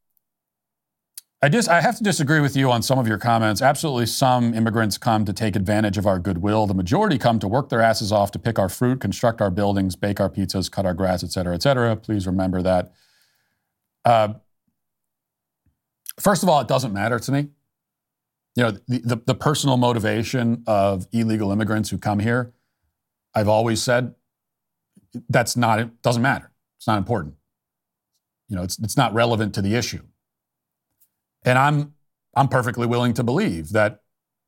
I just I have to disagree with you on some of your comments. Absolutely, some immigrants come to take advantage of our goodwill. The majority come to work their asses off to pick our fruit, construct our buildings, bake our pizzas, cut our grass, et cetera, et cetera. Please remember that. Uh, first of all, it doesn't matter to me. You know, the, the, the personal motivation of illegal immigrants who come here, I've always said, that's not, it doesn't matter. It's not important. You know, it's it's not relevant to the issue. And I'm I'm perfectly willing to believe that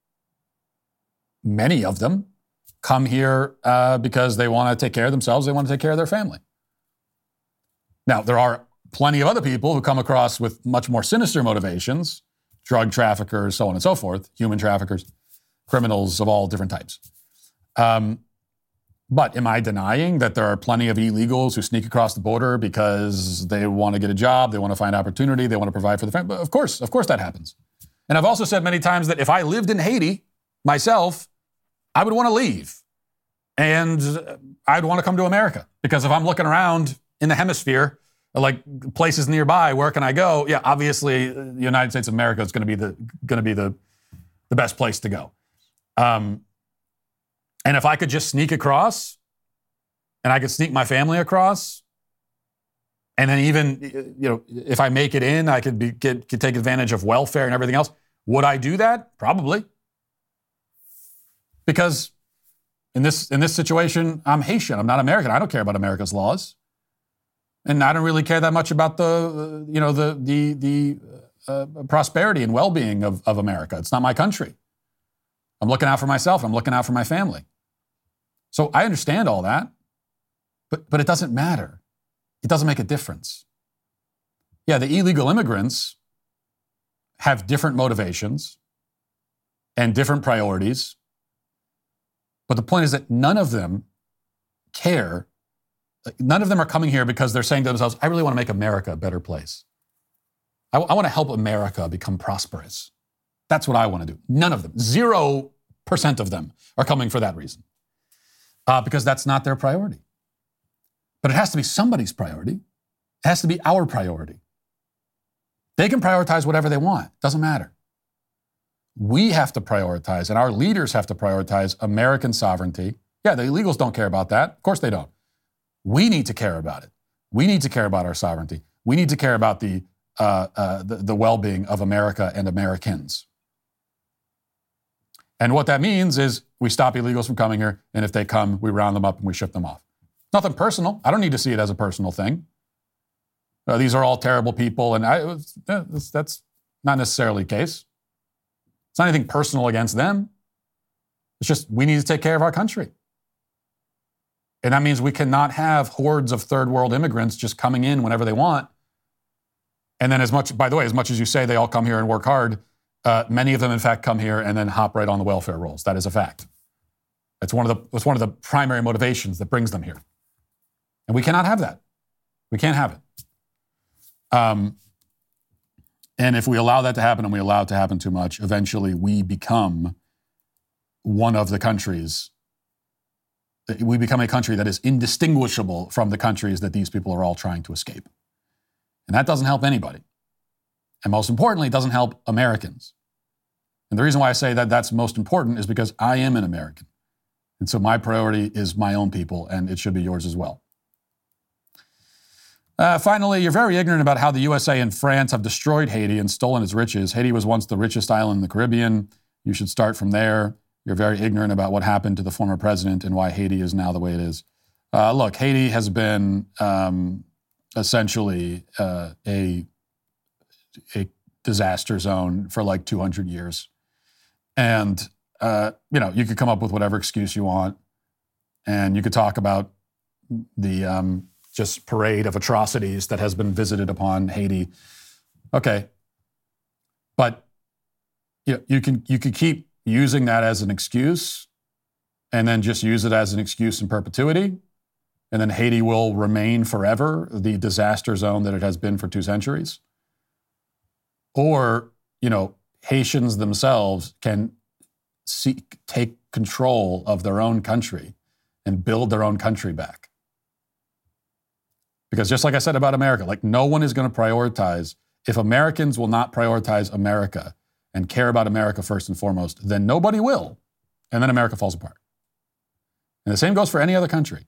many of them come here uh, because they want to take care of themselves. They want to take care of their family. Now, there are plenty of other people who come across with much more sinister motivations, drug traffickers, so on and so forth, human traffickers, criminals of all different types. Um, but am I denying that there are plenty of illegals who sneak across the border because they want to get a job, they want to find opportunity, they want to provide for the family? Of course, of course that happens. And I've also said many times that if I lived in Haiti myself, I would want to leave. And I'd want to come to America. Because if I'm looking around in the hemisphere, like places nearby, where can I go? Yeah, obviously, the United States of America is going to be the going to be the, the best place to go. Um, and if I could just sneak across, and I could sneak my family across, and then even, you know, if I make it in, I could be, get, could take advantage of welfare and everything else. Would I do that? Probably. Because in this in this situation, I'm Haitian. I'm not American. I don't care about America's laws. And I don't really care that much about the, you know, the the the uh, prosperity and well-being of, of America. It's not my country. I'm looking out for myself. I'm looking out for my family. So I understand all that, but, but it doesn't matter. It doesn't make a difference. Yeah, the illegal immigrants have different motivations and different priorities. But the point is that none of them care. None of them are coming here because they're saying to themselves, I really want to make America a better place. I, I want to help America become prosperous. That's what I want to do. None of them, zero percent of them are coming for that reason. Uh, because that's not their priority. But it has to be somebody's priority. It has to be our priority. They can prioritize whatever they want. Doesn't matter. We have to prioritize, and our leaders have to prioritize American sovereignty. Yeah, the illegals don't care about that. Of course they don't. We need to care about it. We need to care about our sovereignty. We need to care about the uh, uh, the, the well-being of America and Americans. And what that means is we stop illegals from coming here, and if they come, we round them up and we ship them off. Nothing personal. I don't need to see it as a personal thing. Uh, these are all terrible people, and I, uh, that's not necessarily the case. It's not anything personal against them. It's just we need to take care of our country. And that means we cannot have hordes of third world immigrants just coming in whenever they want. And then as much, by the way, as much as you say they all come here and work hard, uh, many of them, in fact, come here and then hop right on the welfare rolls. That is a fact. It's one of the, it's one of the primary motivations that brings them here. And we cannot have that. We can't have it. Um, and if we allow that to happen and we allow it to happen too much, eventually we become one of the countries. We become a country that is indistinguishable from the countries that these people are all trying to escape. And that doesn't help anybody. And most importantly, it doesn't help Americans. And the reason why I say that that's most important is because I am an American. And so my priority is my own people, and it should be yours as well. Uh, finally, you're very ignorant about how the U S A and France have destroyed Haiti and stolen its riches. Haiti was once the richest island in the Caribbean. You should start from there. You're very ignorant about what happened to the former president and why Haiti is now the way it is. Uh, look, Haiti has been um, essentially uh, a, a disaster zone for like two hundred years. And, uh, you know, you could come up with whatever excuse you want. And you could talk about the um, just parade of atrocities that has been visited upon Haiti. Okay. But you know, you can you could keep using that as an excuse and then just use it as an excuse in perpetuity. And then Haiti will remain forever the disaster zone that it has been for two centuries. Or, you know, Haitians themselves can seek, take control of their own country and build their own country back. Because just like I said about America, like no one is going to prioritize, if Americans will not prioritize America and care about America first and foremost, then nobody will. And then America falls apart. And the same goes for any other country.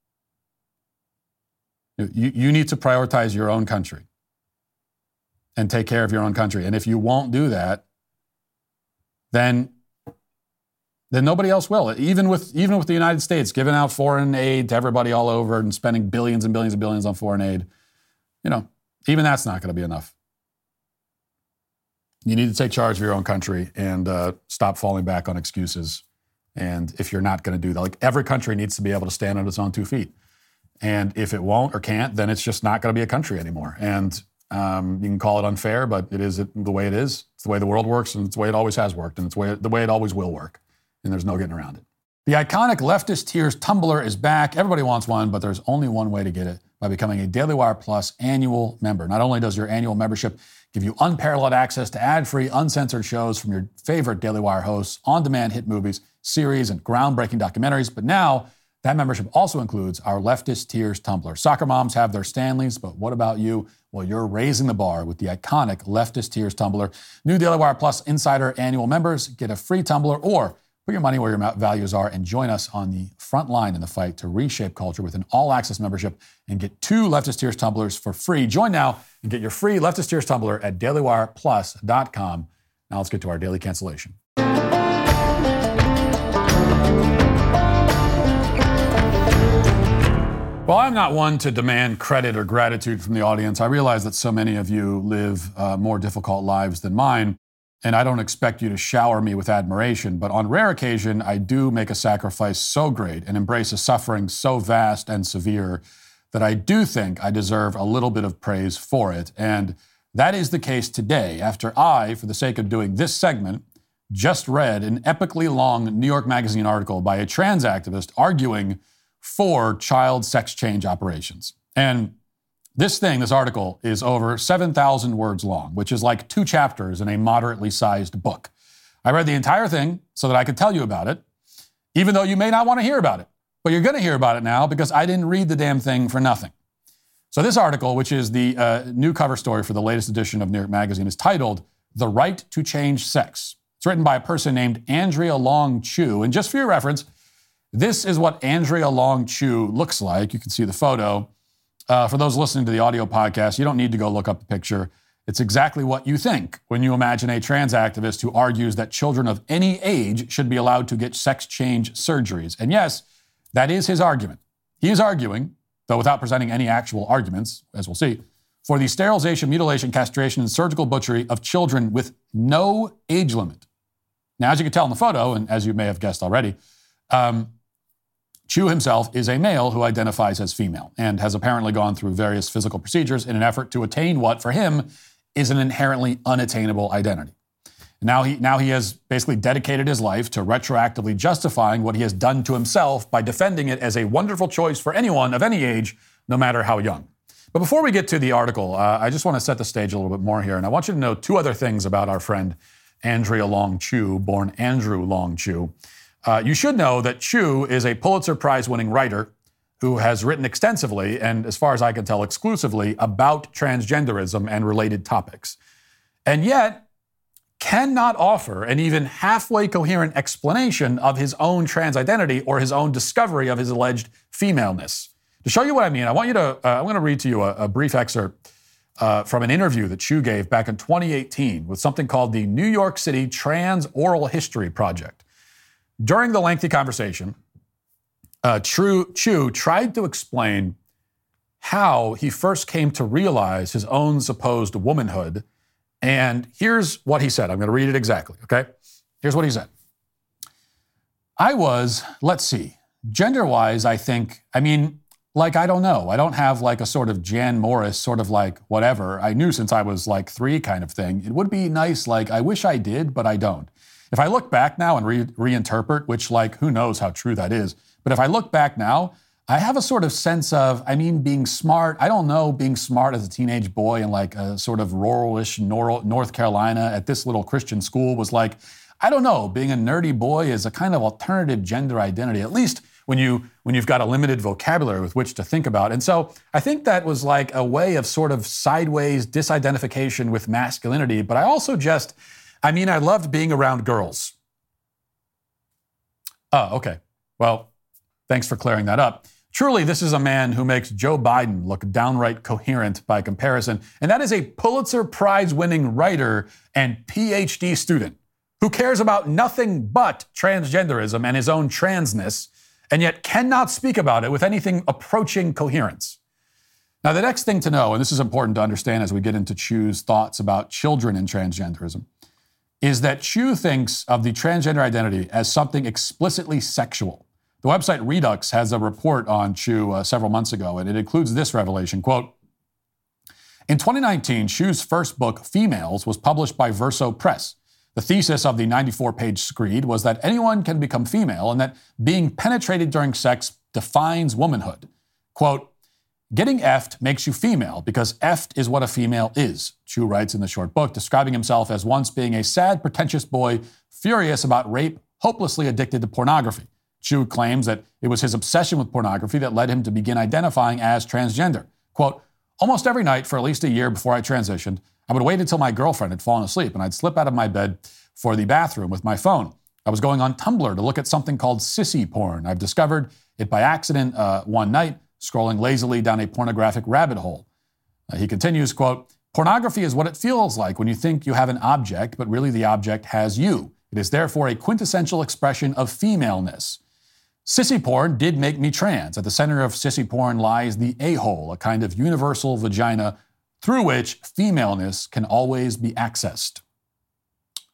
You, you need to prioritize your own country and take care of your own country. And if you won't do that, then, then nobody else will. Even with, even with the United States giving out foreign aid to everybody all over and spending billions and billions and billions on foreign aid, you know, even that's not going to be enough. You need to take charge of your own country and uh, stop falling back on excuses. And if you're not going to do that, like every country needs to be able to stand on its own two feet. And if it won't or can't, then it's just not going to be a country anymore. And um, you can call it unfair, but it is the way it is. It's the way the world works, and it's the way it always has worked, and it's the way, the way it always will work. And there's no getting around it. The iconic Leftist Tears tumbler is back. Everybody wants one, but there's only one way to get it, by becoming a Daily Wire Plus annual member. Not only does your annual membership give you unparalleled access to ad-free, uncensored shows from your favorite Daily Wire hosts, on-demand hit movies, series, and groundbreaking documentaries, but now that membership also includes our Leftist Tears tumbler. Soccer moms have their Stanleys, but what about you? Well, you're raising the bar with the iconic Leftist Tears tumbler. New Daily Wire Plus Insider annual members get a free tumbler, or put your money where your values are and join us on the front line in the fight to reshape culture with an all-access membership and get two Leftist Tears tumblers for free. Join now and get your free Leftist Tears tumbler at daily wire plus dot com. Now let's get to our daily cancellation. Well, I'm not one to demand credit or gratitude from the audience. I realize that so many of you live uh, more difficult lives than mine. and I don't expect you to shower me with admiration, but on rare occasion, I do make a sacrifice so great and embrace a suffering so vast and severe that I do think I deserve a little bit of praise for it. And that is the case today, after I, for the sake of doing this segment, just read an epically long New York Magazine article by a trans activist arguing for child sex change operations. And this thing, this article, is over seven thousand words long, which is like two chapters in a moderately sized book. I read the entire thing so that I could tell you about it, even though you may not want to hear about it. But you're going to hear about it now because I didn't read the damn thing for nothing. So this article, which is the uh, new cover story for the latest edition of New York Magazine, is titled The Right to Change Sex. It's written by a person named Andrea Long Chu. And just for your reference, this is what Andrea Long Chu looks like. You can see the photo. Uh, for those listening to the audio podcast, you don't need to go look up the picture. It's exactly what you think when you imagine a trans activist who argues that children of any age should be allowed to get sex change surgeries. And yes, that is his argument. He is arguing, though without presenting any actual arguments, as we'll see, for the sterilization, mutilation, castration, and surgical butchery of children with no age limit. Now, as you can tell in the photo, and as you may have guessed already, um, Chu himself is a male who identifies as female and has apparently gone through various physical procedures in an effort to attain what, for him, is an inherently unattainable identity. Now he, now he has basically dedicated his life to retroactively justifying what he has done to himself by defending it as a wonderful choice for anyone of any age, no matter how young. But before we get to the article, uh, I just want to set the stage a little bit more here, and I want you to know two other things about our friend Andrea Long Chu, born Andrew Long Chu. Uh, you should know that Chu is a Pulitzer Prize-winning writer who has written extensively, and as far as I can tell, exclusively, about transgenderism and related topics. And yet, cannot offer an even halfway coherent explanation of his own trans identity or his own discovery of his alleged femaleness. To show you what I mean, I want you to, uh, I'm going to read to you a, a brief excerpt uh, from an interview that Chu gave back in twenty eighteen with something called the New York City Trans Oral History Project. During the lengthy conversation, uh, Chu, Chu tried to explain how he first came to realize his own supposed womanhood. And here's what he said. I'm going to read it exactly, okay? Here's what he said. I was, let's see, gender-wise, I think, I mean, like, I don't know. I don't have like a sort of Jan Morris, sort of like whatever. I knew since I was like three kind of thing. It would be nice, like, I wish I did, but I don't. If I look back now and re- reinterpret, which, like, who knows how true that is, but if I look back now, I have a sort of sense of, I mean, being smart. I don't know, being smart as a teenage boy in like a sort of ruralish North Carolina at this little Christian school was like, I don't know, being a nerdy boy is a kind of alternative gender identity, at least when, you, when you've got a limited vocabulary with which to think about. And so I think that was like a way of sort of sideways disidentification with masculinity, but I also just, I mean, I loved being around girls. Oh, okay. Well, thanks for clearing that up. Truly, this is a man who makes Joe Biden look downright coherent by comparison, and that is a Pulitzer Prize-winning writer and P H D student who cares about nothing but transgenderism and his own transness, and yet cannot speak about it with anything approaching coherence. Now, the next thing to know, and this is important to understand as we get into Chu's thoughts about children and transgenderism, is that Chu thinks of the transgender identity as something explicitly sexual. The website Redux has a report on Chu uh, several months ago, and it includes this revelation, quote, in twenty nineteen, Chu's first book, Females, was published by Verso Press. The thesis of the ninety-four page screed was that anyone can become female and that being penetrated during sex defines womanhood. Quote, getting effed makes you female because effed is what a female is, Chu writes in the short book, describing himself as once being a sad, pretentious boy, furious about rape, hopelessly addicted to pornography. Chu claims that it was his obsession with pornography that led him to begin identifying as transgender. Quote, almost every night for at least a year before I transitioned, I would wait until my girlfriend had fallen asleep and I'd slip out of my bed for the bathroom with my phone. I was going on Tumblr to look at something called sissy porn. I've discovered it by accident uh, one night, scrolling lazily down a pornographic rabbit hole. Uh, he continues, quote, pornography is what it feels like when you think you have an object, but really the object has you. It is therefore a quintessential expression of femaleness. Sissy porn did make me trans. At the center of sissy porn lies the a-hole, a kind of universal vagina through which femaleness can always be accessed.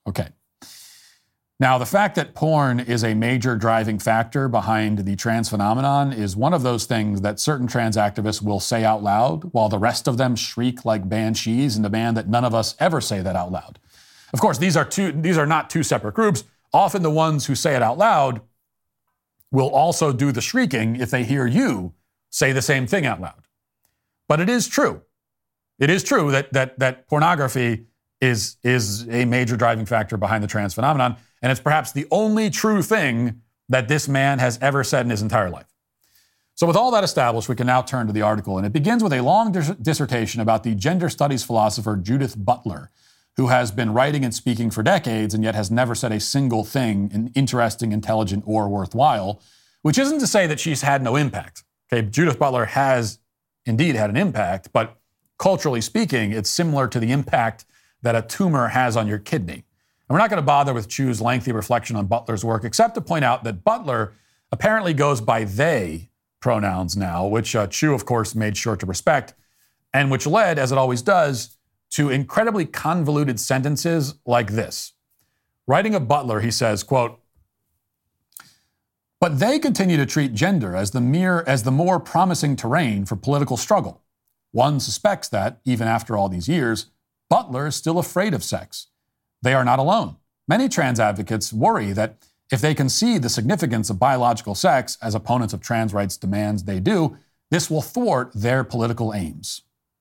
Okay. Now, the fact that porn is a major driving factor behind the trans phenomenon is one of those things that certain trans activists will say out loud, while the rest of them shriek like banshees and demand that none of us ever say that out loud. Of course, these are two, these are not two separate groups. Often the ones who say it out loud will also do the shrieking if they hear you say the same thing out loud. But it is true. It is true that that that pornography is, is a major driving factor behind the trans phenomenon. And it's perhaps the only true thing that this man has ever said in his entire life. So with all that established, we can now turn to the article. And it begins with a long dis- dissertation about the gender studies philosopher Judith Butler, who has been writing and speaking for decades and yet has never said a single thing interesting, intelligent, or worthwhile, which isn't to say that she's had no impact. Okay, Judith Butler has indeed had an impact, but culturally speaking, it's similar to the impact that a tumor has on your kidney. And we're not going to bother with Chu's lengthy reflection on Butler's work, except to point out that Butler apparently goes by they pronouns now, which uh, Chu, of course, made sure to respect, and which led, as it always does, to incredibly convoluted sentences like this. Writing of Butler, he says, quote, "But they continue to treat gender as the mere, as the more promising terrain for political struggle. One suspects that, even after all these years, Butler is still afraid of sex. They are not alone. Many trans advocates worry that if they concede the significance of biological sex, as opponents of trans rights demands they do, this will thwart their political aims."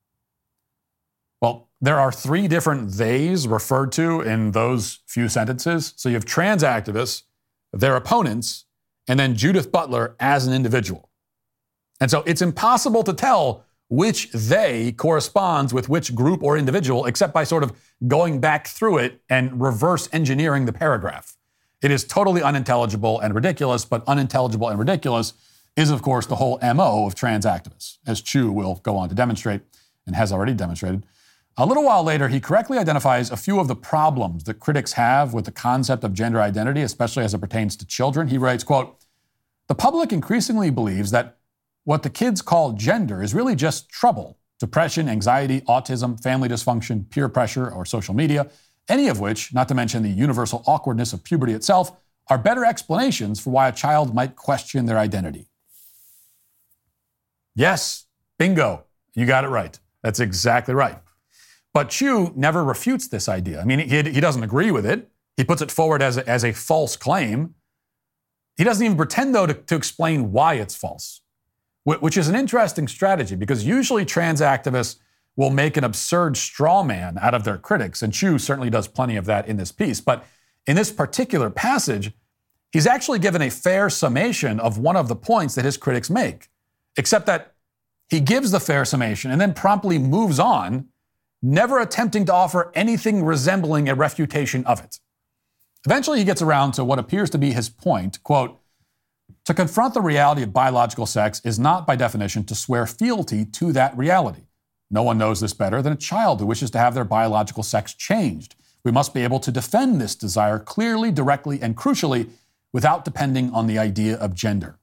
Well, there are three different theys referred to in those few sentences. So you have trans activists, their opponents, and then Judith Butler as an individual. And so it's impossible to tell which they corresponds with which group or individual, except by sort of going back through it and reverse engineering the paragraph. It is totally unintelligible and ridiculous, but unintelligible and ridiculous is, of course, the whole M O of trans activists, as Chu will go on to demonstrate and has already demonstrated. A little while later, he correctly identifies a few of the problems that critics have with the concept of gender identity, especially as it pertains to children. He writes, quote, "The public increasingly believes that what the kids call gender is really just trouble, depression, anxiety, autism, family dysfunction, peer pressure, or social media, any of which, not to mention the universal awkwardness of puberty itself, are better explanations for why a child might question their identity." Yes, bingo, you got it right. That's exactly right. But Chu never refutes this idea. I mean, he, he doesn't agree with it. He puts it forward as a, as a false claim. He doesn't even pretend, though, to, to explain why it's false, which is an interesting strategy because usually trans activists will make an absurd straw man out of their critics, and Chu certainly does plenty of that in this piece. But in this particular passage, he's actually given a fair summation of one of the points that his critics make, except that he gives the fair summation and then promptly moves on, never attempting to offer anything resembling a refutation of it. Eventually, he gets around to what appears to be his point, quote, "To confront the reality of biological sex is not, by definition, to swear fealty to that reality. No one knows this better than a child who wishes to have their biological sex changed. We must be able to defend this desire clearly, directly, and crucially, without depending on the idea of gender."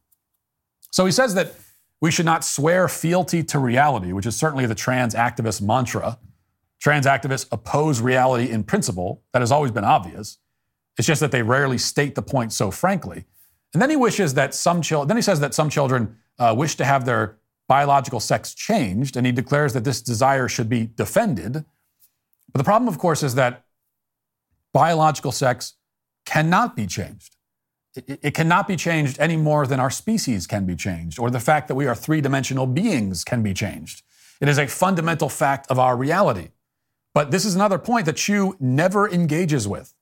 So he says that we should not swear fealty to reality, which is certainly the trans activist mantra. Trans activists oppose reality in principle. That has always been obvious. It's just that they rarely state the point so frankly. And then he wishes that some children, then he says that some children uh, wish to have their biological sex changed, and he declares that this desire should be defended. But the problem, of course, is that biological sex cannot be changed. It, it cannot be changed any more than our species can be changed, or the fact that we are three-dimensional beings can be changed. It is a fundamental fact of our reality. But this is another point that Chu never engages with.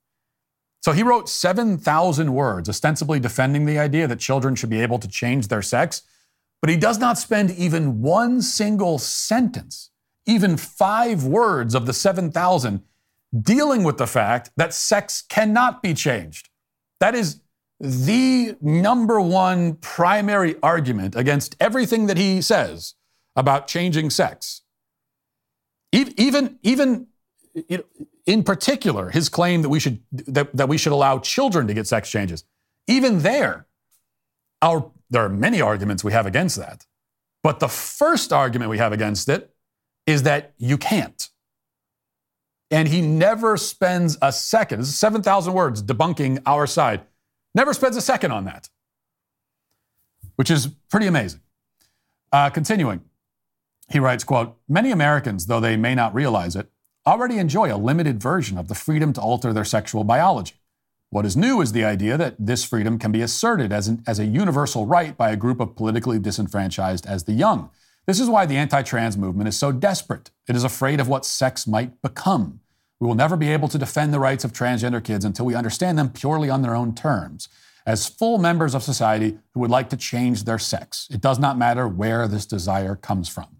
So he wrote seven thousand words, ostensibly defending the idea that children should be able to change their sex, but he does not spend even one single sentence, even five words of the seven thousand, dealing with the fact that sex cannot be changed. That is the number one primary argument against everything that he says about changing sex. Even, even you know, in particular, his claim that we should that, that we should allow children to get sex changes. Even there, our there are many arguments we have against that. But the first argument we have against it is that you can't. And he never spends a second, this is seven thousand words debunking our side, never spends a second on that, which is pretty amazing. Uh, continuing, he writes, quote, many Americans, though they may not realize it, already enjoy a limited version of the freedom to alter their sexual biology. What is new is the idea that this freedom can be asserted as, an, as a universal right by a group of politically disenfranchised as the young. This is why the anti-trans movement is so desperate. It is afraid of what sex might become. We will never be able to defend the rights of transgender kids until we understand them purely on their own terms, as full members of society who would like to change their sex. It does not matter where this desire comes from.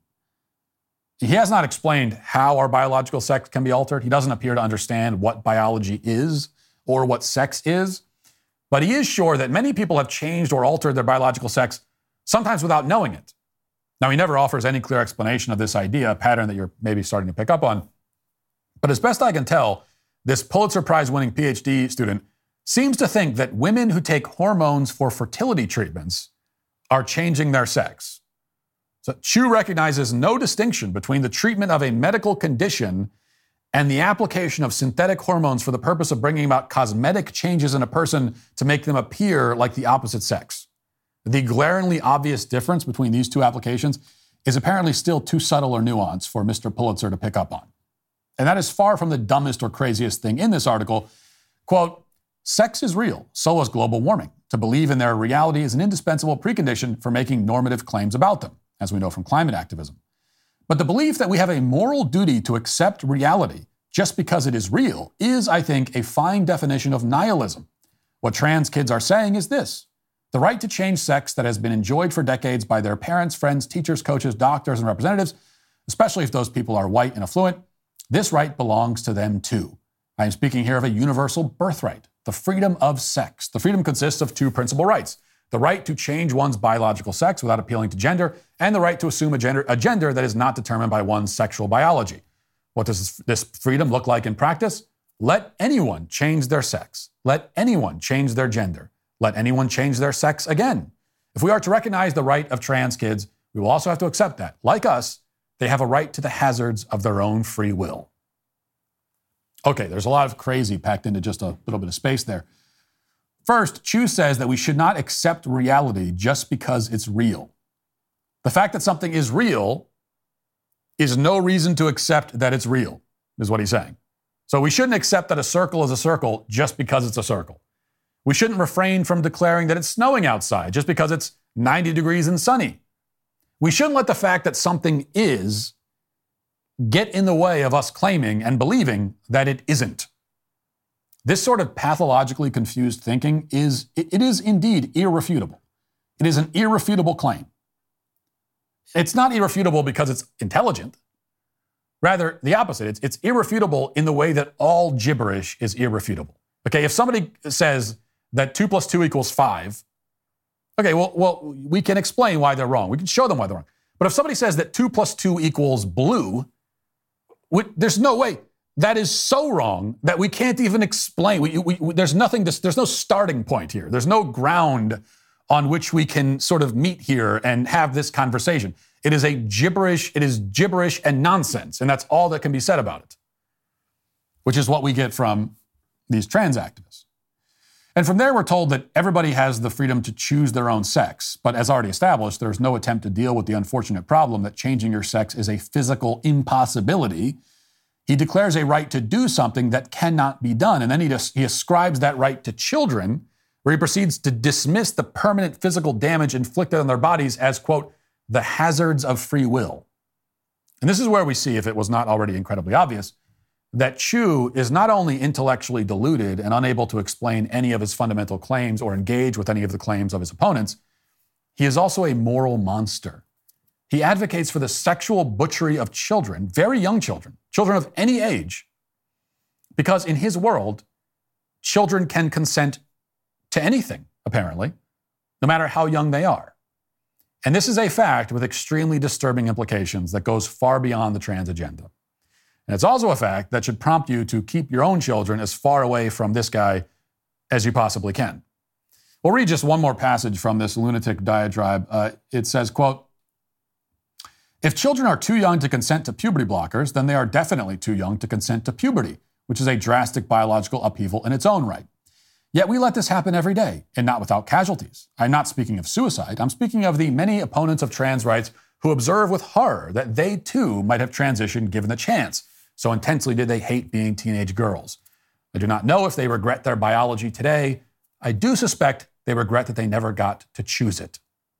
He has not explained how our biological sex can be altered. He doesn't appear to understand what biology is or what sex is, but he is sure that many people have changed or altered their biological sex, sometimes without knowing it. Now, he never offers any clear explanation of this idea, a pattern that you're maybe starting to pick up on. But as best I can tell, this Pulitzer Prize-winning P H D student seems to think that women who take hormones for fertility treatments are changing their sex. So Chu recognizes no distinction between the treatment of a medical condition and the application of synthetic hormones for the purpose of bringing about cosmetic changes in a person to make them appear like the opposite sex. The glaringly obvious difference between these two applications is apparently still too subtle or nuanced for Mister Pulitzer to pick up on. And that is far from the dumbest or craziest thing in this article. Quote, sex is real, so is global warming. To believe in their reality is an indispensable precondition for making normative claims about them, as we know from climate activism. But the belief that we have a moral duty to accept reality just because it is real is, I think, a fine definition of nihilism. What trans kids are saying is this: the right to change sex that has been enjoyed for decades by their parents, friends, teachers, coaches, doctors, and representatives, especially if those people are white and affluent, this right belongs to them too. I am speaking here of a universal birthright, the freedom of sex. The freedom consists of two principal rights: the right to change one's biological sex without appealing to gender, and the right to assume a gender, a gender that is not determined by one's sexual biology. What does this freedom look like in practice? Let anyone change their sex. Let anyone change their gender. Let anyone change their sex again. If we are to recognize the right of trans kids, we will also have to accept that, like us, they have a right to the hazards of their own free will. Okay, there's a lot of crazy packed into just a little bit of space there. First, Chu says that we should not accept reality just because it's real. The fact that something is real is no reason to accept that it's real, is what he's saying. So we shouldn't accept that a circle is a circle just because it's a circle. We shouldn't refrain from declaring that it's snowing outside just because it's ninety degrees and sunny. We shouldn't let the fact that something is get in the way of us claiming and believing that it isn't. This sort of pathologically confused thinking is, it is indeed irrefutable. It is an irrefutable claim. It's not irrefutable because it's intelligent. Rather, the opposite. It's, it's irrefutable in the way that all gibberish is irrefutable. Okay, if somebody says that two plus two equals five, okay, well, well, we can explain why they're wrong. We can show them why they're wrong. But if somebody says that two plus two equals blue, we, there's no way. That is so wrong that we can't even explain. We, we, we, there's nothing. To, there's no starting point here. There's no ground on which we can sort of meet here and have this conversation. It is a gibberish. It is gibberish and nonsense, and that's all that can be said about it. Which is what we get from these trans activists. And from there, we're told that everybody has the freedom to choose their own sex. But as already established, there's no attempt to deal with the unfortunate problem that changing your sex is a physical impossibility. He declares a right to do something that cannot be done. And then he, just, he ascribes that right to children, where he proceeds to dismiss the permanent physical damage inflicted on their bodies as, quote, the hazards of free will. And this is where we see, if it was not already incredibly obvious, that Chu is not only intellectually deluded and unable to explain any of his fundamental claims or engage with any of the claims of his opponents, he is also a moral monster. He advocates for the sexual butchery of children, very young children, children of any age, because in his world, children can consent to anything, apparently, no matter how young they are. And this is a fact with extremely disturbing implications that goes far beyond the trans agenda. And it's also a fact that should prompt you to keep your own children as far away from this guy as you possibly can. We'll read just one more passage from this lunatic diatribe. Uh, it says, quote, If children are too young to consent to puberty blockers, then they are definitely too young to consent to puberty, which is a drastic biological upheaval in its own right. Yet we let this happen every day, and not without casualties. I'm not speaking of suicide. I'm speaking of the many opponents of trans rights who observe with horror that they too might have transitioned given the chance. So intensely did they hate being teenage girls. I do not know if they regret their biology today. I do suspect they regret that they never got to choose it.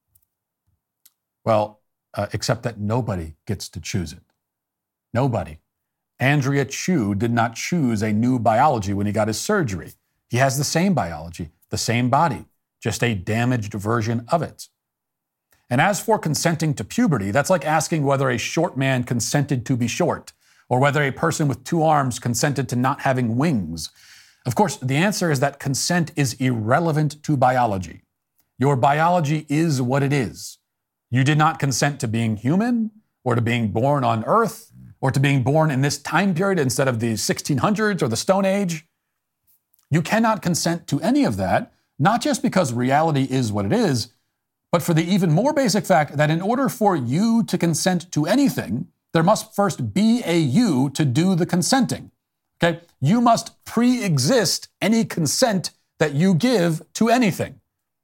Well, uh, except that nobody gets to choose it. Nobody. Andrea Chu did not choose a new biology when he got his surgery. He has the same biology, the same body, just a damaged version of it. And as for consenting to puberty, that's like asking whether a short man consented to be short, or whether a person with two arms consented to not having wings. Of course, the answer is that consent is irrelevant to biology. Your biology is what it is. You did not consent to being human, or to being born on Earth, or to being born in this time period instead of the sixteen hundreds or the Stone Age. You cannot consent to any of that, not just because reality is what it is, but for the even more basic fact that in order for you to consent to anything, there must first be a you to do the consenting. Okay? You must pre-exist any consent that you give to anything.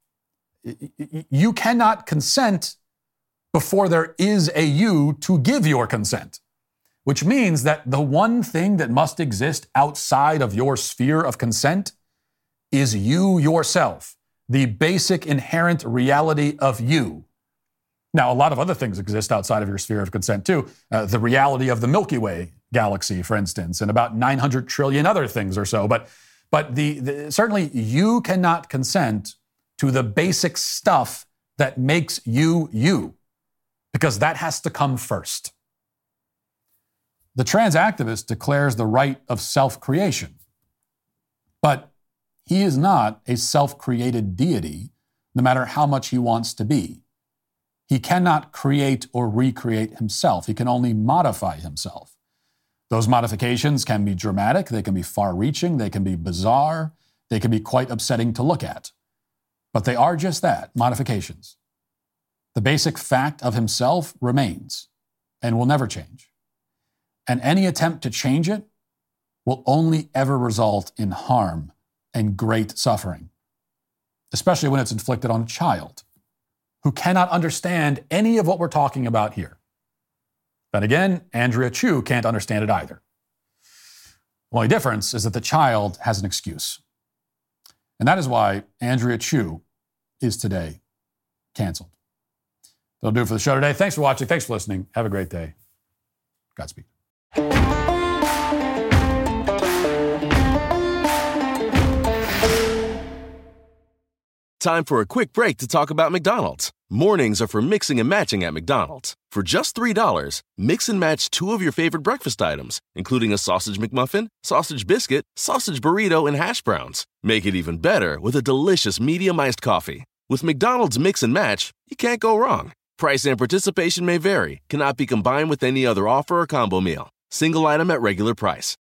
You cannot consent before there is a you to give your consent, which means that the one thing that must exist outside of your sphere of consent is you yourself, the basic inherent reality of you. Now, a lot of other things exist outside of your sphere of consent too. Uh, the reality of the Milky Way galaxy, for instance, and about nine hundred trillion other things or so. But, but the, the, certainly you cannot consent to the basic stuff that makes you you, because that has to come first. The trans activist declares the right of self-creation, but he is not a self-created deity, no matter how much he wants to be. He cannot create or recreate himself. He can only modify himself. Those modifications can be dramatic, they can be far-reaching, they can be bizarre, they can be quite upsetting to look at. But they are just that, modifications. The basic fact of himself remains and will never change. And any attempt to change it will only ever result in harm and great suffering, especially when it's inflicted on a child who cannot understand any of what we're talking about here. Then again, Andrea Chu can't understand it either. The only difference is that the child has an excuse. And that is why Andrea Chu is today canceled. That'll do it for the show today. Thanks for watching. Thanks for listening. Have a great day. Godspeed. Time for a quick break to talk about McDonald's. Mornings are for mixing and matching at McDonald's. For just three dollars, mix and match two of your favorite breakfast items, including a sausage McMuffin, sausage biscuit, sausage burrito, and hash browns. Make it even better with a delicious medium iced coffee. With McDonald's Mix and Match, you can't go wrong. Price and participation may vary, cannot be combined with any other offer or combo meal. Single item at regular price.